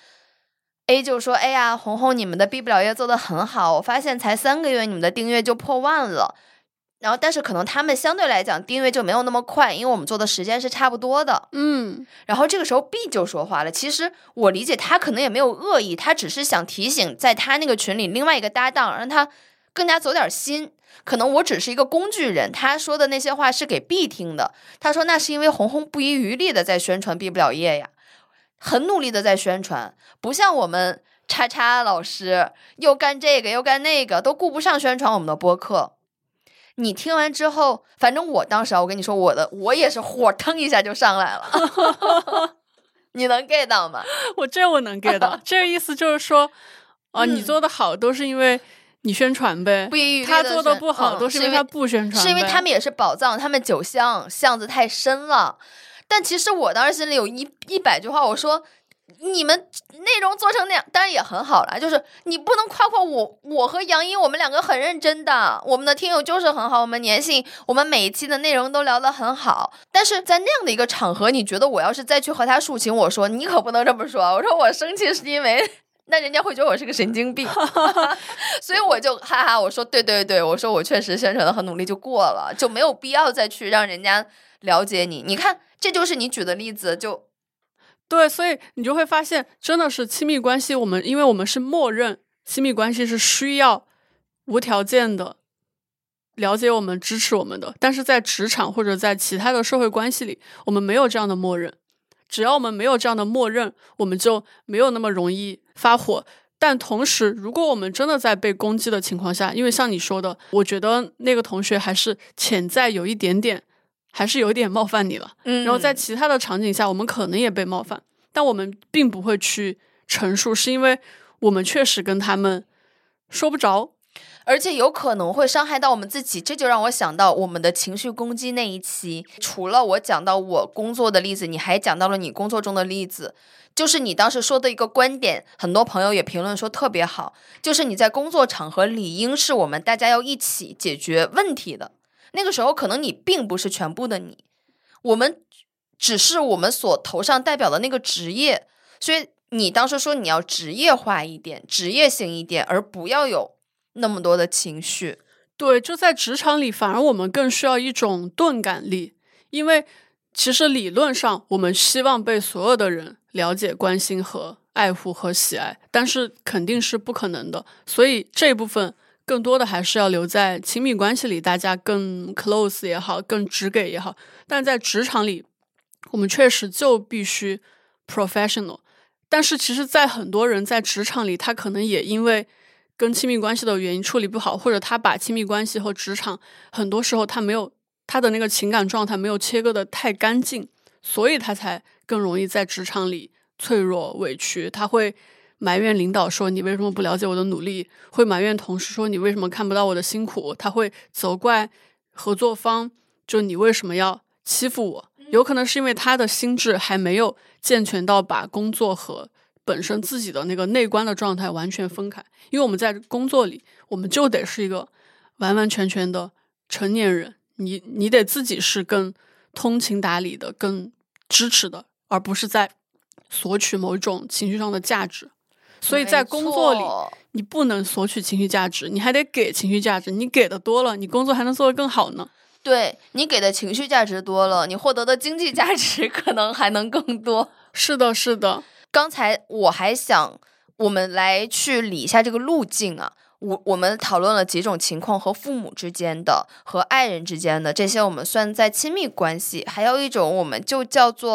A 就说，哎呀，红红你们的毕不了业做得很好，我发现才3个月你们的订阅就破万了。然后但是可能他们相对来讲订阅就没有那么快，因为我们做的时间是差不多的。然后这个时候 B 就说话了，其实我理解他可能也没有恶意，他只是想提醒在他那个群里另外一个搭档，让他更加走点心。可能我只是一个工具人，他说的那些话是给 B 听的。他说那是因为红红不遗余力的在宣传毕不了业呀，很努力的在宣传，不像我们叉叉老师又干这个又干那个，都顾不上宣传我们的播客。你听完之后，反正我当时我跟你说我也是火腾一下就上来了。你能 get 到吗？ 我能 get 到。这个意思就是说你做的好都是因为你宣传呗， 不遗余力他做的不好都是因为他不宣传呗， 是因为他们也是宝藏，他们酒巷子太深了。但其实我当时心里有100句话，我说你们内容做成那样当然也很好了，就是你不能夸夸我和杨一我们2个很认真的，我们的听友就是很好，我们粘性，我们每一期的内容都聊得很好。但是在那样的一个场合，你觉得我要是再去和他抒情，我说你可不能这么说，我说我生气是因为那人家会觉得我是个神经病。所以我就哈哈，我说对，我说我确实宣传的很努力就过了，就没有必要再去让人家了解你。你看这就是你举的例子，就对，所以你就会发现真的是亲密关系，因为我们是默认亲密关系是需要无条件的了解我们支持我们的，但是在职场或者在其他的社会关系里，我们没有这样的默认。只要我们没有这样的默认，我们就没有那么容易发火。但同时如果我们真的在被攻击的情况下，因为像你说的，我觉得那个同学还是潜在有一点点还是有一点冒犯你了，然后在其他的场景下我们可能也被冒犯，但我们并不会去陈述，是因为我们确实跟他们说不着， 而且有可能会伤害到我们自己。这就让我想到我们的情绪攻击那一期，除了我讲到我工作的例子，你还讲到了你工作中的例子，就是你当时说的一个观点，很多朋友也评论说特别好，就是你在工作场合理应是我们大家要一起解决问题的，那个时候可能你并不是全部的你，我们只是我们所头上代表的那个职业，所以你当时说你要职业化一点，职业性一点，而不要有那么多的情绪。 对，就在职场里反而我们更需要一种钝感力，因为其实理论上我们希望被所有的人了解、关心和爱护和喜爱，但是肯定是不可能的，所以这一部分更多的还是要留在亲密关系里，大家更 close 也好，更直给也好，但在职场里我们确实就必须 professional。 但是其实在很多人在职场里，他可能也因为跟亲密关系的原因处理不好，或者他把亲密关系和职场很多时候他的那个情感状态没有切割的太干净，所以他才更容易在职场里脆弱委屈。他会埋怨领导说你为什么不了解我的努力，会埋怨同事说你为什么看不到我的辛苦，他会责怪合作方就你为什么要欺负我，有可能是因为他的心智还没有健全到把工作和本身自己的那个内观的状态完全分开。因为我们在工作里我们就得是一个完完全全的成年人，你得自己是更通情达理的，更支持的，而不是在索取某一种情绪上的价值。所以在工作里你不能索取情绪价值，你还得给情绪价值，你给的多了，你工作还能做得更好呢。 对，你给的情绪价值多了，你获得的经济价值可能还能更多。 是的，是的。 刚才我还想我们来去理一下这个路径啊，我们讨论了几种情况，和父母之间的，和爱人之间的，这些我们算在亲密关系。还有一种我们就叫做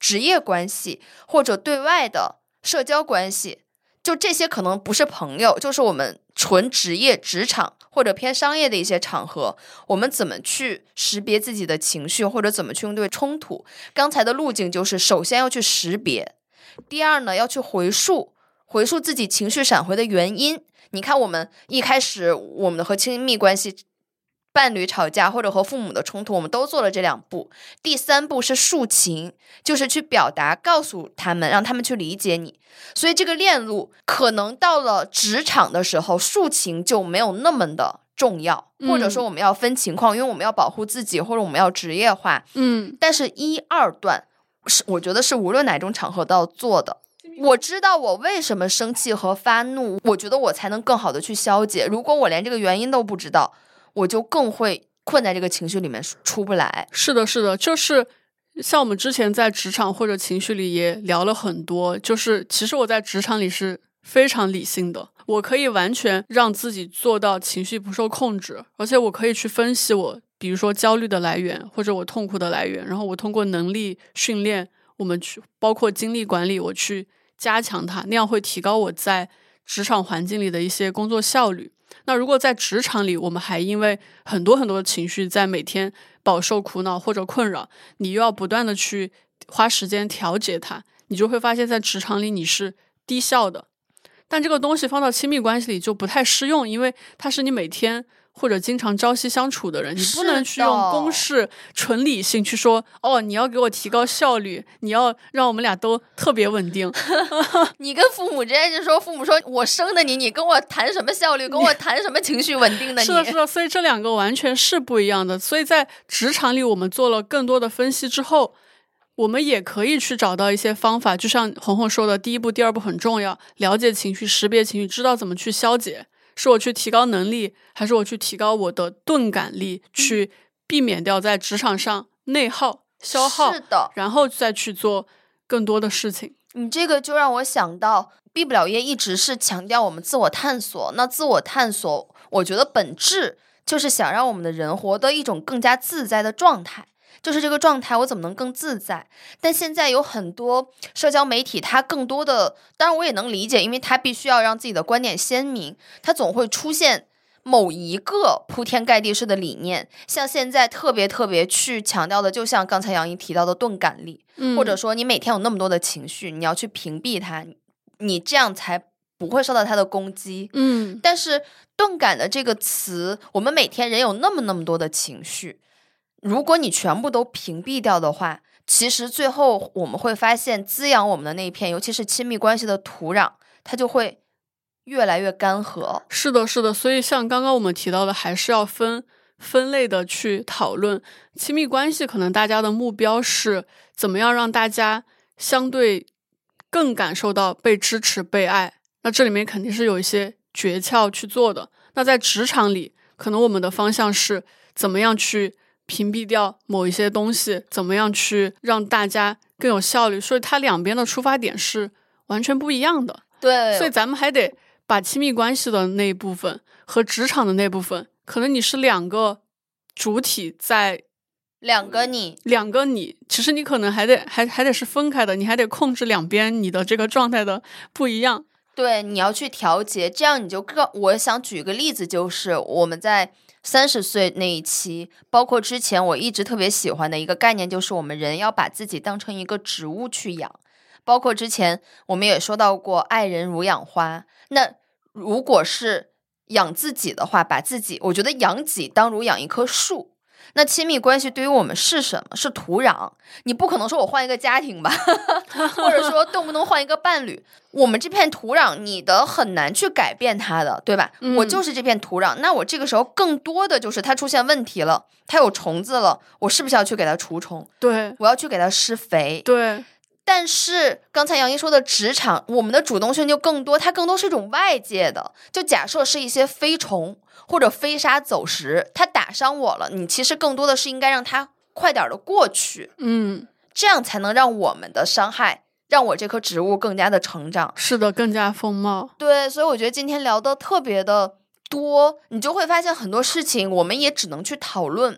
职业关系或者对外的社交关系，就这些可能不是朋友，就是我们纯职业职场或者偏商业的一些场合，我们怎么去识别自己的情绪，或者怎么去应对冲突。刚才的路径就是首先要去识别，第二呢要去回溯自己情绪闪回的原因。你看我们一开始我们和亲密关系伴侣吵架或者和父母的冲突，我们都做了这2步。第3步是抒情，就是去表达，告诉他们，让他们去理解你。所以这个链路可能到了职场的时候，抒情就没有那么的重要，或者说我们要分情况，因为我们要保护自己，或者我们要职业化。但是1、2段我觉得是无论哪种场合都要做的。我知道我为什么生气和发怒，我觉得我才能更好的去消解。如果我连这个原因都不知道，我就更会困在这个情绪里面出不来。 是的，就是像我们之前在职场或者情绪里也聊了很多，就是其实我在职场里是非常理性的，我可以完全让自己做到情绪不受控制，而且我可以去分析我比如说焦虑的来源或者我痛苦的来源，然后我通过能力训练，我们去包括精力管理，我去加强它，那样会提高我在职场环境里的一些工作效率。那如果在职场里我们还因为很多的情绪在每天饱受苦恼或者困扰，你又要不断的去花时间调节它，你就会发现在职场里你是低效的。但这个东西放到亲密关系里就不太适用，因为它是你每天或者经常朝夕相处的人，你不能去用公式纯理性去说你要给我提高效率，你要让我们俩都特别稳定。 你跟父母之间就说，父母说我生的你跟我谈什么效率，跟我谈什么情绪稳定的你。 是的，所以这2个完全是不一样的。所以在职场里我们做了更多的分析之后，我们也可以去找到一些方法，就像红红说的，第1步第2步很重要，了解情绪，识别情绪，知道怎么去消解，是我去提高能力，还是我去提高我的钝感力，去避免掉在职场上内耗消耗， 是的， 然后再去做更多的事情。 你这个就让我想到毕不了业一直是强调我们自我探索，那自我探索我觉得本质就是想让我们的人活得一种更加自在的状态，就是这个状态我怎么能更自在。但现在有很多社交媒体它更多的，当然我也能理解，因为它必须要让自己的观点鲜明，它总会出现某一个铺天盖地式的理念，像现在特别去强调的，就像刚才杨怡提到的钝感力，或者说你每天有那么多的情绪，你要去屏蔽它，你这样才不会受到它的攻击。但是钝感的这个词，我们每天人有那么多的情绪，如果你全部都屏蔽掉的话，其实最后我们会发现滋养我们的那一片，尤其是亲密关系的土壤，它就会越来越干涸。 是的，所以像刚刚我们提到的，还是要分类的去讨论亲密关系。可能大家的目标是怎么样让大家相对更感受到被支持被爱，那这里面肯定是有一些诀窍去做的。那在职场里可能我们的方向是怎么样去屏蔽掉某一些东西，怎么样去让大家更有效率，所以它两边的出发点是完全不一样的。 对， 所以咱们还得把亲密关系的那一部分和职场的那部分，可能你是2个主体在两个你， 其实你可能还得是分开的，你还得控制两边你的这个状态的不一样。 对，你要去调节，这样你就我想举个例子，就是我们在30岁那一期，包括之前我一直特别喜欢的一个概念，就是我们人要把自己当成一个植物去养。包括之前我们也说到过爱人如养花，那如果是养自己的话，把自己，我觉得养己当如养一棵树。那亲密关系对于我们是什么？是土壤。你不可能说我换一个家庭吧或者说动不动换一个伴侣，我们这片土壤你的很难去改变它的，对吧？我就是这片土壤，那我这个时候更多的就是它出现问题了，它有虫子了，我是不是要去给它除虫？ 对， 我要去给它施肥。 对。 但是刚才杨一说的职场，我们的主动性就更多，它更多是一种外界的，就假设是一些飞虫或者飞沙走石，它打伤我了，你其实更多的是应该让它快点的过去，这样才能让我们的伤害，让我这棵植物更加的成长。 是的，更加丰茂。 对，所以我觉得今天聊的特别的多，你就会发现很多事情我们也只能去讨论，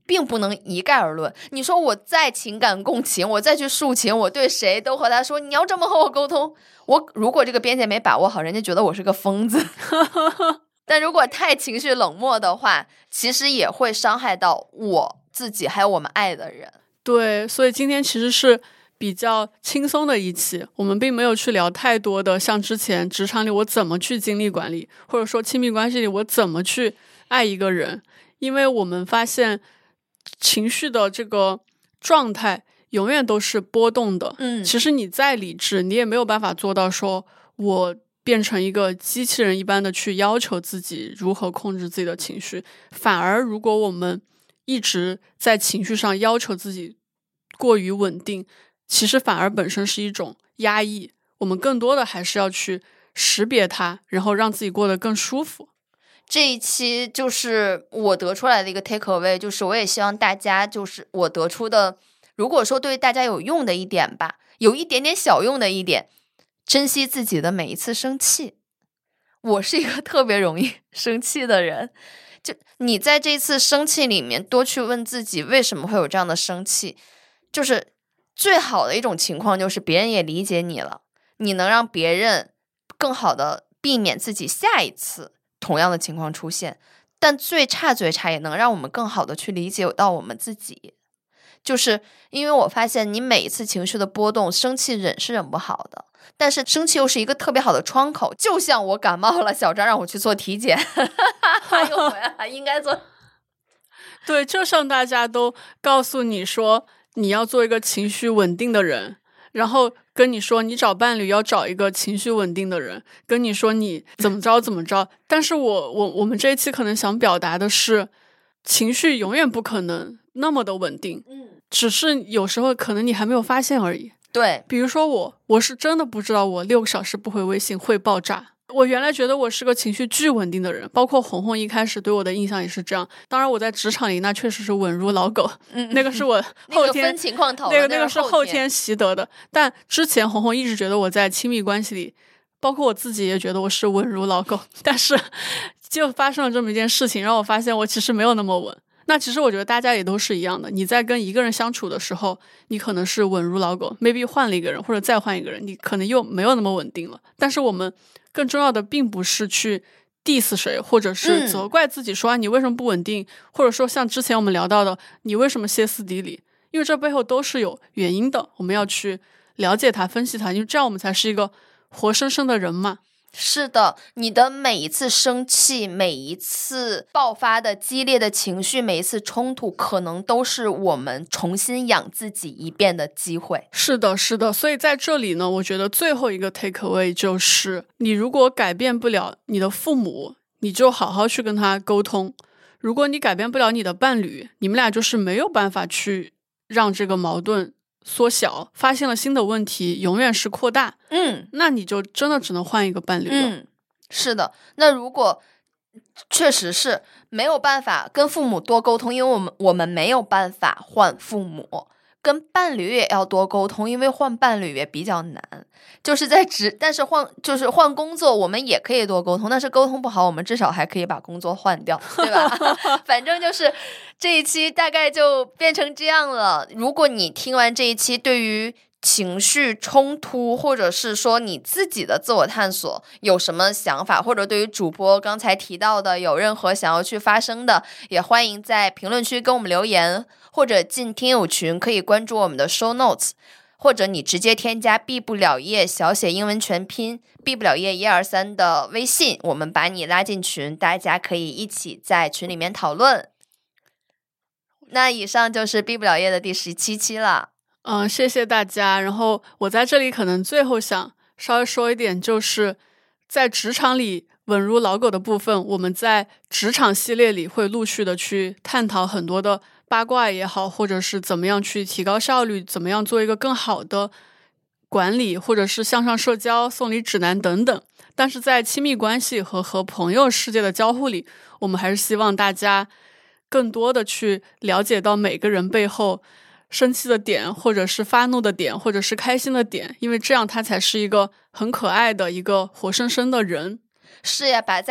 并不能一概而论。你说我再情感共情，我再去抒情，我对谁都和他说你要这么和我沟通，我如果这个边界没把握好，人家觉得我是个疯子但如果太情绪冷漠的话，其实也会伤害到我自己还有我们爱的人。 对，所以今天其实是比较轻松的一期，我们并没有去聊太多的像之前职场里我怎么去精力管理，或者说亲密关系里我怎么去爱一个人，因为我们发现情绪的这个状态永远都是波动的。其实你再理智，你也没有办法做到说我变成一个机器人一般的去要求自己如何控制自己的情绪，反而如果我们一直在情绪上要求自己过于稳定，其实反而本身是一种压抑，我们更多的还是要去识别它，然后让自己过得更舒服。 这一期就是我得出来的一个 take away， 就是我也希望大家就是我得出的，如果说对大家有用的一点吧，有一点点小用的一点，珍惜自己的每一次生气。我是一个特别容易生气的人，就你在这次生气里面多去问自己为什么会有这样的生气，就是最好的一种情况就是别人也理解你了，你能让别人更好的避免自己下一次同样的情况出现，但最差也能让我们更好的去理解到我们自己。就是因为我发现你每一次情绪的波动，生气忍是忍不好的，但是生气又是一个特别好的窗口，就像我感冒了，小张让我去做体检又回来了，应该做。 对，就像大家都告诉你说你要做一个情绪稳定的人，然后跟你说你找伴侣要找一个情绪稳定的人，跟你说你怎么着，但是我们这一期可能想表达的是，情绪永远不可能那么的稳定，只是有时候可能你还没有发现而已。 对， 比如说我是真的不知道我6个小时不回微信会爆炸。我原来觉得我是个情绪巨稳定的人，包括红红一开始对我的印象也是这样。当然我在职场里那确实是稳如老狗，那个是我后天、 那个分情况讨论， 那个是后天习得的。但之前红红一直觉得我在亲密关系里，包括我自己也觉得我是稳如老狗，但是就发生了这么一件事情，让我发现我其实没有那么稳。那其实我觉得大家也都是一样的，你在跟一个人相处的时候，你可能是稳如老狗， maybe 换了一个人或者再换一个人，你可能又没有那么稳定了。但是我们更重要的并不是去 diss 谁，或者是责怪自己说你为什么不稳定，或者说像之前我们聊到的你为什么歇斯底里，因为这背后都是有原因的，我们要去了解它分析它，因为这样我们才是一个活生生的人嘛。 是的，你的每一次生气，每一次爆发的激烈的情绪，每一次冲突，可能都是我们重新养自己一遍的机会。 是的，所以在这里呢，我觉得最后一个 take away 就是你如果改变不了你的父母，你就好好去跟他沟通。如果你改变不了你的伴侣，你们俩就是没有办法去让这个矛盾缩小，发现了新的问题永远是扩大，那你就真的只能换一个伴侣了。 是的，那如果确实是没有办法跟父母多沟通，因为我们没有办法换父母，跟伴侣也要多沟通，因为换伴侣也比较难。但是换工作我们也可以多沟通，但是沟通不好，我们至少还可以把工作换掉，对吧？反正就是这一期大概就变成这样了。如果你听完这一期，对于情绪冲突或者是说你自己的自我探索有什么想法，或者对于主播刚才提到的有任何想要去发声的，也欢迎在评论区跟我们留言，或者进听友群可以关注我们的 show notes， 或者你直接添加毕不了业小写英文全拼毕不了业123的微信，我们把你拉进群，大家可以一起在群里面讨论。那以上就是毕不了业的第17期了。 谢谢大家。然后我在这里可能最后想稍微说一点，就是在职场里稳如老狗的部分，我们在职场系列里会陆续的去探讨很多的八卦也好，或者是怎么样去提高效率，怎么样做一个更好的管理，或者是向上社交、送礼指南等等。但是在亲密关系和朋友世界的交互里，我们还是希望大家更多的去了解到每个人背后生气的点，或者是发怒的点，或者是开心的点，因为这样他才是一个很可爱的一个活生生的人。 是呀，把在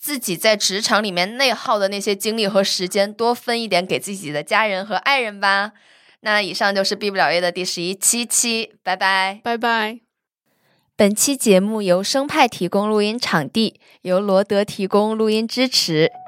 自己在职场里面内耗的那些精力和时间多分一点给自己的家人和爱人吧。那以上就是毕不了业的第11期，拜拜。 拜拜。 本期节目由生派提供录音场地，由罗德提供录音支持，